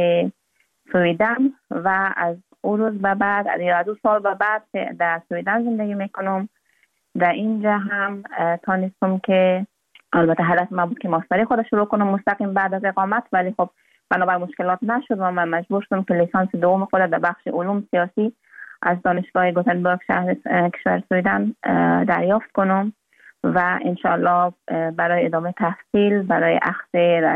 Speaker 3: سویدن و از اون روز به بعد از دو سال به بعد در سویدن زندگی میکنم. در اینجا هم تانستم که البته هدف من بود که ماستری خود شروع کنم مستقیم بعد از اقامت، ولی خب بنابر مشکلات نشد و من مجبور شدم که لیسانس دوم خود در بخش علوم سیاسی از دانشگاه گوتنبرگ شهر کشور سویدن دریافت کنم و انشالله برای ادامه تحصیل برای اخذ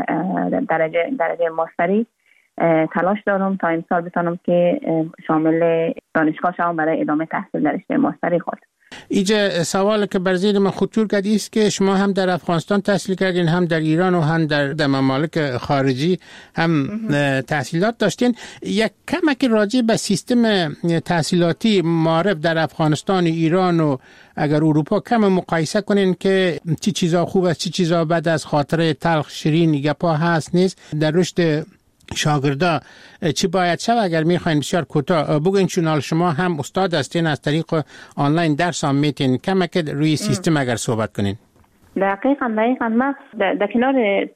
Speaker 3: درجه درجه ماستری تلاش دارم تا امسال بتونم که شامل دانشگاه شوم برای ادامه تحصیل در رشته ماستری خود.
Speaker 2: اینجا سوال که بر ذهن من خطور کرد است که شما هم در افغانستان تحصیل کردین، هم در ایران و هم در, در ممالک خارجی هم تحصیلات داشتین. یک کمک راجع به سیستم تحصیلاتی معارف در افغانستان، ایران و اگر اروپا کم مقایسه کنین که چی چیزا خوب است چی چیزا بد است، خاطره تلخ شیرین گپا هست نیست در رشد شاگردا چی باید شد؟ اگر میخواین بسیار کوتاه بگین، چون شما هم استاد هستین از طریق آنلاین درس هم میتین کمک روی سیستم اگر صحبت کنین.
Speaker 3: دقیقاً دقیقاً ما در کنار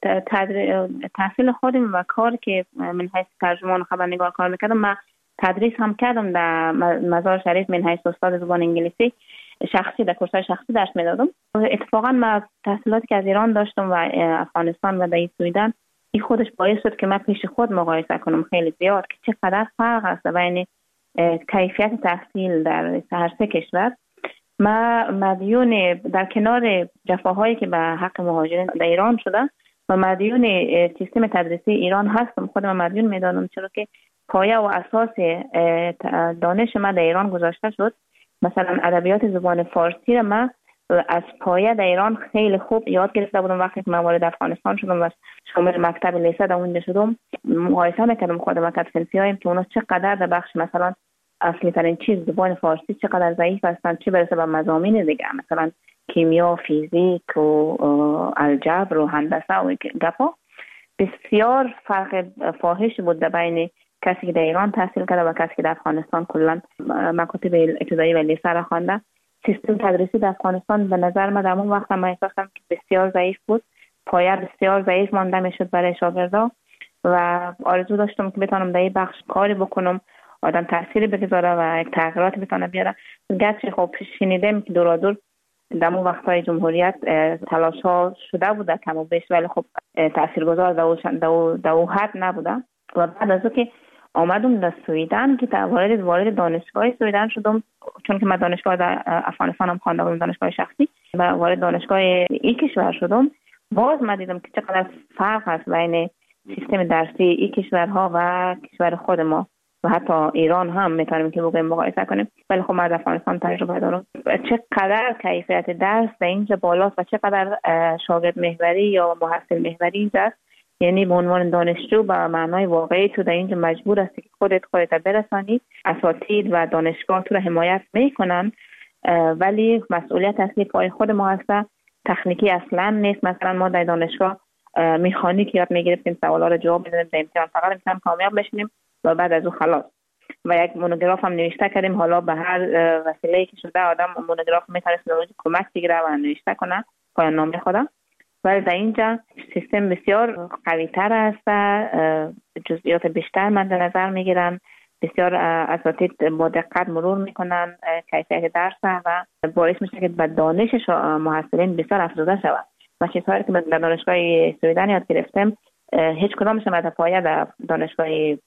Speaker 3: تحصیل خودم و کار که من حیث ترجمان و خبرنگار کار میکردم، ما تدریس هم کردم در مزار شریف من حیث استاد زبان انگلیسی شخصی در کورس‌های شخصی درس میدادم. اتفاقاً ما تحصیلاتی که از ایران داشتم و افغانستان و در سویدن این خودش باعث شد که من پیش خود مقایسه کنم خیلی زیاد که چقدر فرق است بین کیفیت تحصیل در هر سه کشور. ما مدیون در کنار جفاهایی که به حق مهاجرین در ایران شده و مدیون سیستم تدریسی ایران هستم. خودم مدیون میدانم چرا که پایه و اساس دانش من در ایران گذاشته شد. مثلا ادبیات زبان فارسی را من از پایه در ایران خیلی خوب یاد گرفته بودم. وقتی که من وارد افغانستان شدم و شامل مکتب لیسه در اونجا شدم، مقایسه میکردم خودم مکتب سنفی هایم که اونا چقدر در بخش مثلا اصلی ترین چیز زبان فارسی چقدر ضعیف هستن، چه برسه به مضامین دیگه مثلا کیمیا، فیزیک و الجبر و هندسه و گپا. بسیار فرق فاحش بود در بین کسی که در ایران تحصیل کرده و کسی که در افغانستان کلا مکاتب ابتدایی و لیسه را خوانده. سیستم تدریسی در افغانستان به نظر من در اون وقت من احساس کردم که بسیار ضعیف بود، پایه بسیار ضعیف مانده میشد برای شاگردا و آرزو داشتم که بتونم در این بخش کاری بکنم، آدم تأثیری بگذاره و یک تغییرات بتونه بیاره. گرچه خب شنیدم که دورا دور در اون وقت‌های جمهوریت تلاش ها شده بوده کم و بیش، ولی خب تاثیرگذار در اون حد نبوده. و بعد از اون که آمدم در سویدن که وارد وارد دانشگاه سویدن شدم، چون که من دانشگاه در افغانستان هم خوانده بودم، دانشگاه شخصی، و وارد دانشگاه این کشور شدم، باز من دیدم که چقدر فرق هست بین سیستم درسی این کشورها و کشور خود ما. و حتی ایران هم میتونیم که بگویم مقایسه کنیم. ولی خب ما از افغانستان تجربه دارم. چقدر کیفیت درس در اینجا بالاست و چقدر شاگرد محوری یا محصل محوری اینجا است. یعنی به عنوان دانشجو به معنای واقعی تو در اینجا مجبور هستی که خودت خودت برسانی. اساتید و دانشگاه تو رو حمایت میکنن، ولی مسئولیت اصلی پای خود ما هست. تکنیکی اصلا نیست. مثلا ما در دانشگاه مکانیک یاد میگرفتیم، سوالا رو جواب میدادیم، در امتحان فقط امتحان کامیاب بشیم و بعد از اون خلاص. و یک مونوگراف هم نوشته کردیم. حالا به هر وسیله‌ای که شده آدم مونوگراف میتونه کمک بگیره و نوشته کنه پایان نامه خودم. ولی در اینجا سیستم بسیار قوی تر است، جزئیات بیشتر مد نظر میگیرن، بسیار اساتید با دقت مرور میکنن کیفیت درس و باعث میشه که به دانش محصلین بسیار افزوده شود. و چیزهایی که در دانشگاه سویدن یاد گرفتم هیچ کدامش در پایه در دانشگاه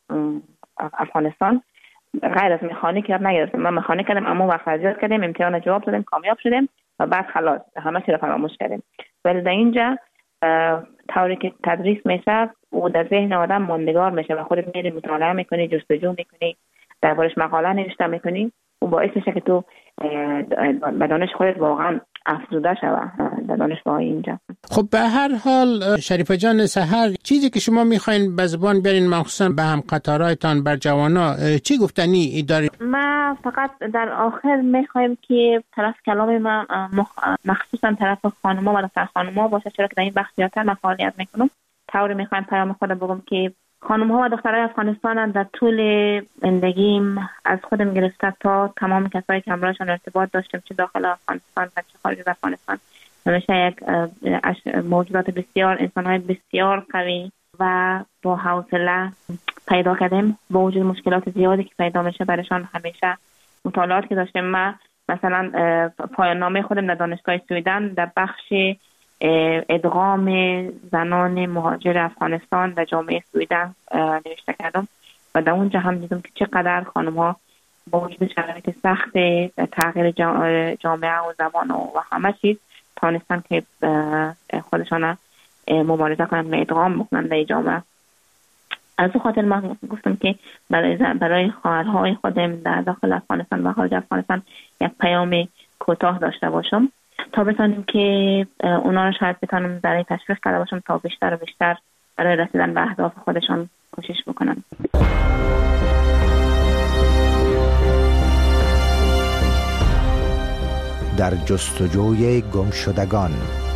Speaker 3: افغانستان غیر از مکانیک یاد نگرفتم. من مکانیک کردم، اما وقت یاد کردیم، امتحان جواب دادیم، کامیاب شدیم و بعد خلاص همه چی رو فراموش کردیم. ولی در اینجا طوری که تدریس میشه و در ذهن آدم ماندگار میشه و خودت میری مطالعه میکنی، جستجو میکنی، دربارش مقاله نوشته میکنی و باعث میشه که تو به دانش خودت واقعا افزوده شود در دانشگاه اینجا.
Speaker 2: خب به هر حال شریفه جان سحر، چیزی که شما میخواین به زبان بیارین مخصوصا به هم قطارایتان بر جوانا چی گفتنی دارید؟
Speaker 3: ما فقط در آخر میخوایم که طرف کلام ما مخصوصا طرف خانوما و دختر خانوما باشه، چرا که در این بخش زیادتر من فعالیت میکنم. طوری میخوایم پیام خود بگم که خانم ها و دخترای افغانستان در طول زندگیم از خودم گرفته تا تمام کسایی که همراهشان ارتباط داشتم، چه داخل افغانستان و چه خارج از افغانستان، همیشه یک موجودات بسیار، انسان‌های بسیار قوی و با حوصله پیدا کردیم. با وجود مشکلات زیادی که پیدا میشه برایشان، همیشه مطالعات که داشتم، ما مثلا پایان نامه خودم در دانشگاه سویدن در بخش ادغام زنان مهاجر افغانستان در جامعه سویدن نوشته کردم و در اونجا هم دیدم که چقدر خانم ها با وجود شرایط سخت تغییر جامعه و زبان و همه چیز تانستن که خودشان مبارزه کنند و ادغام بکنند در جامعه. از اون خاطر ما گفتم که برای برای خواهرهای خودم در داخل افغانستان و خارج افغانستان یک پیام کوتاه داشته باشم تا بتونیم که اونا رو شاید بتونم برای تشویق کرده باشم تا بیشتر و بیشتر برای رسیدن به اهداف خودشان کوشش بکنن.
Speaker 4: در جستجوی گمشدگان.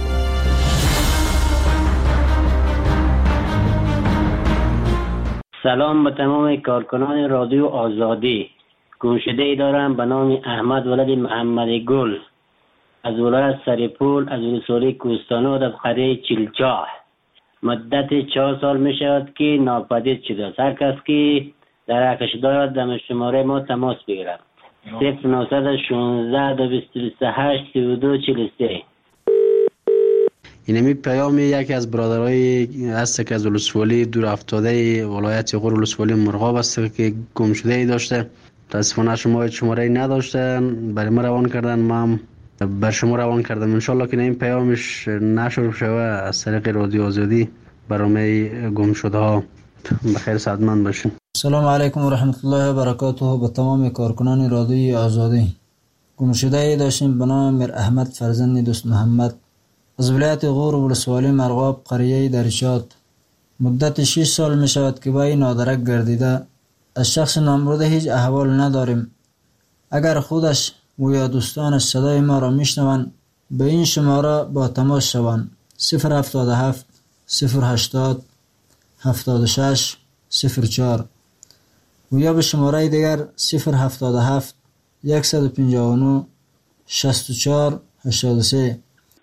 Speaker 5: سلام به تمام کارکنان رادیو آزادی. گمشده ای دارم به نام احمد ولد محمد گل از ولایت سریپول از ولسوالی کوهستانات از قریه چیلچاه. مدت چهار سال می شود که ناپدید شده است. هر کس که در حقش دارد در شماره ما تماس بگیرد. صفر نهصد شانزده دو بیست و هشت سی و دو چهل و سه.
Speaker 8: اینمی پیام یکی از برادرای هست که از ولسوالی دور افتاده ولایت غور ولسوالی مرغاب است که گم شده ای داشته. متاسفانه شما شماره نداشتن، برای ما روان کردن، ما هم بر شما روان کردم. انشالله که این پیامش نشر شوه از طریق رادیو آزادی برای گم شده ها. بخیر سعادتمند باشین.
Speaker 13: سلام علیکم و رحمت الله و برکاته. به تمام کارکنان رادیوی آزادی. گم شده ای داشتیم به نام میر احمد فرزند دوست محمد از ولایت غور ولسوالی مرغاب قریه درشات. مدت شش سال می شود که با این نادرک گردیده. از شخص نامبرده هیچ احوال نداریم. اگر خودش و یا دوستانش صدای ما را میشنوند به این شماره با تماس شوند. صفر هفتاد و هفت صفر هشتاد هفتاد و شش صفر چهار و یا به شماره دیگر صفر هفتاد و هفت صد و پنجاه و نه شصت و چهار هشتاد و سه.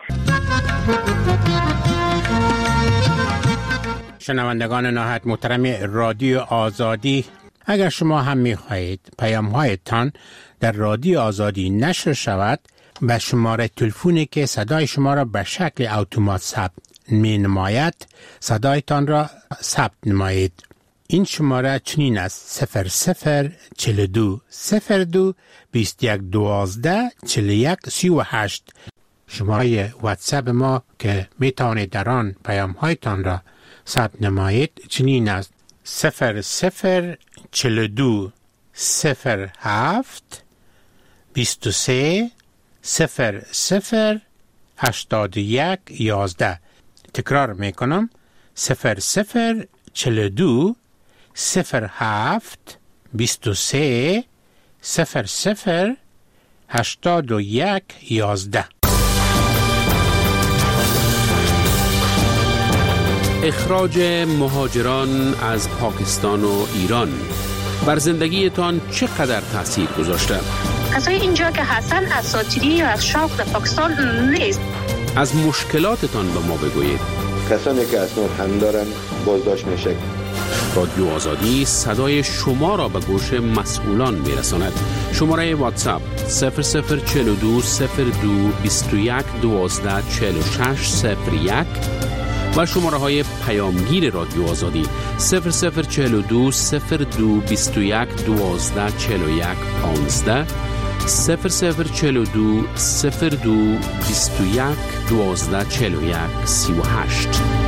Speaker 2: شنوندگان نهایت محترم رادیو آزادی، اگر شما هم می‌خواهید پیام‌هایتان در رادیو آزادی نشر شود، به شماره تلفنی که صدای شما را به شکل اتومات ثبت می‌نماید صدایتان را ثبت نمایید. این شماره چنین است: صفر صفر چهل و دو صفر دو بیست و یک دوازده چهل و یک سی و هشت. شماره واتساپ ما که میتوانید در آن پیام‌هایتان را ثبت نمایید چنین است: صفر صفر چل دو صفر هفت بیست و سه صفر صفر هشتاد یک یازده. تکرار میکنم صفر صفر چل دو صفر هفت بیست و سه صفر صفر هشتاد و یک یازده.
Speaker 1: اخراج مهاجران از پاکستان و ایران بر زندگیتان چقدر تأثیر گذاشته؟
Speaker 6: کسای اینجا که هستن اساطیری یا از شوق در پاکستان نیست.
Speaker 1: از مشکلاتتان به ما بگویید.
Speaker 14: کسانی که اسناد هم دارن بازداشت میشه.
Speaker 1: رادیو آزادی صدای شما را به گوش مسئولان میرساند. شماره واتساپ صفر صفر چل دو صفر دو بیست و یک دوازده چل و شش صفر یک و شماره های پیامگیر رادیو آزادی صفر صفر چل دو صفر دو بیست و یک دوازده چل و یک پانزده صفر صفر چل دو صفر دو بیست و یک دوازده چل و یک سی و هشت.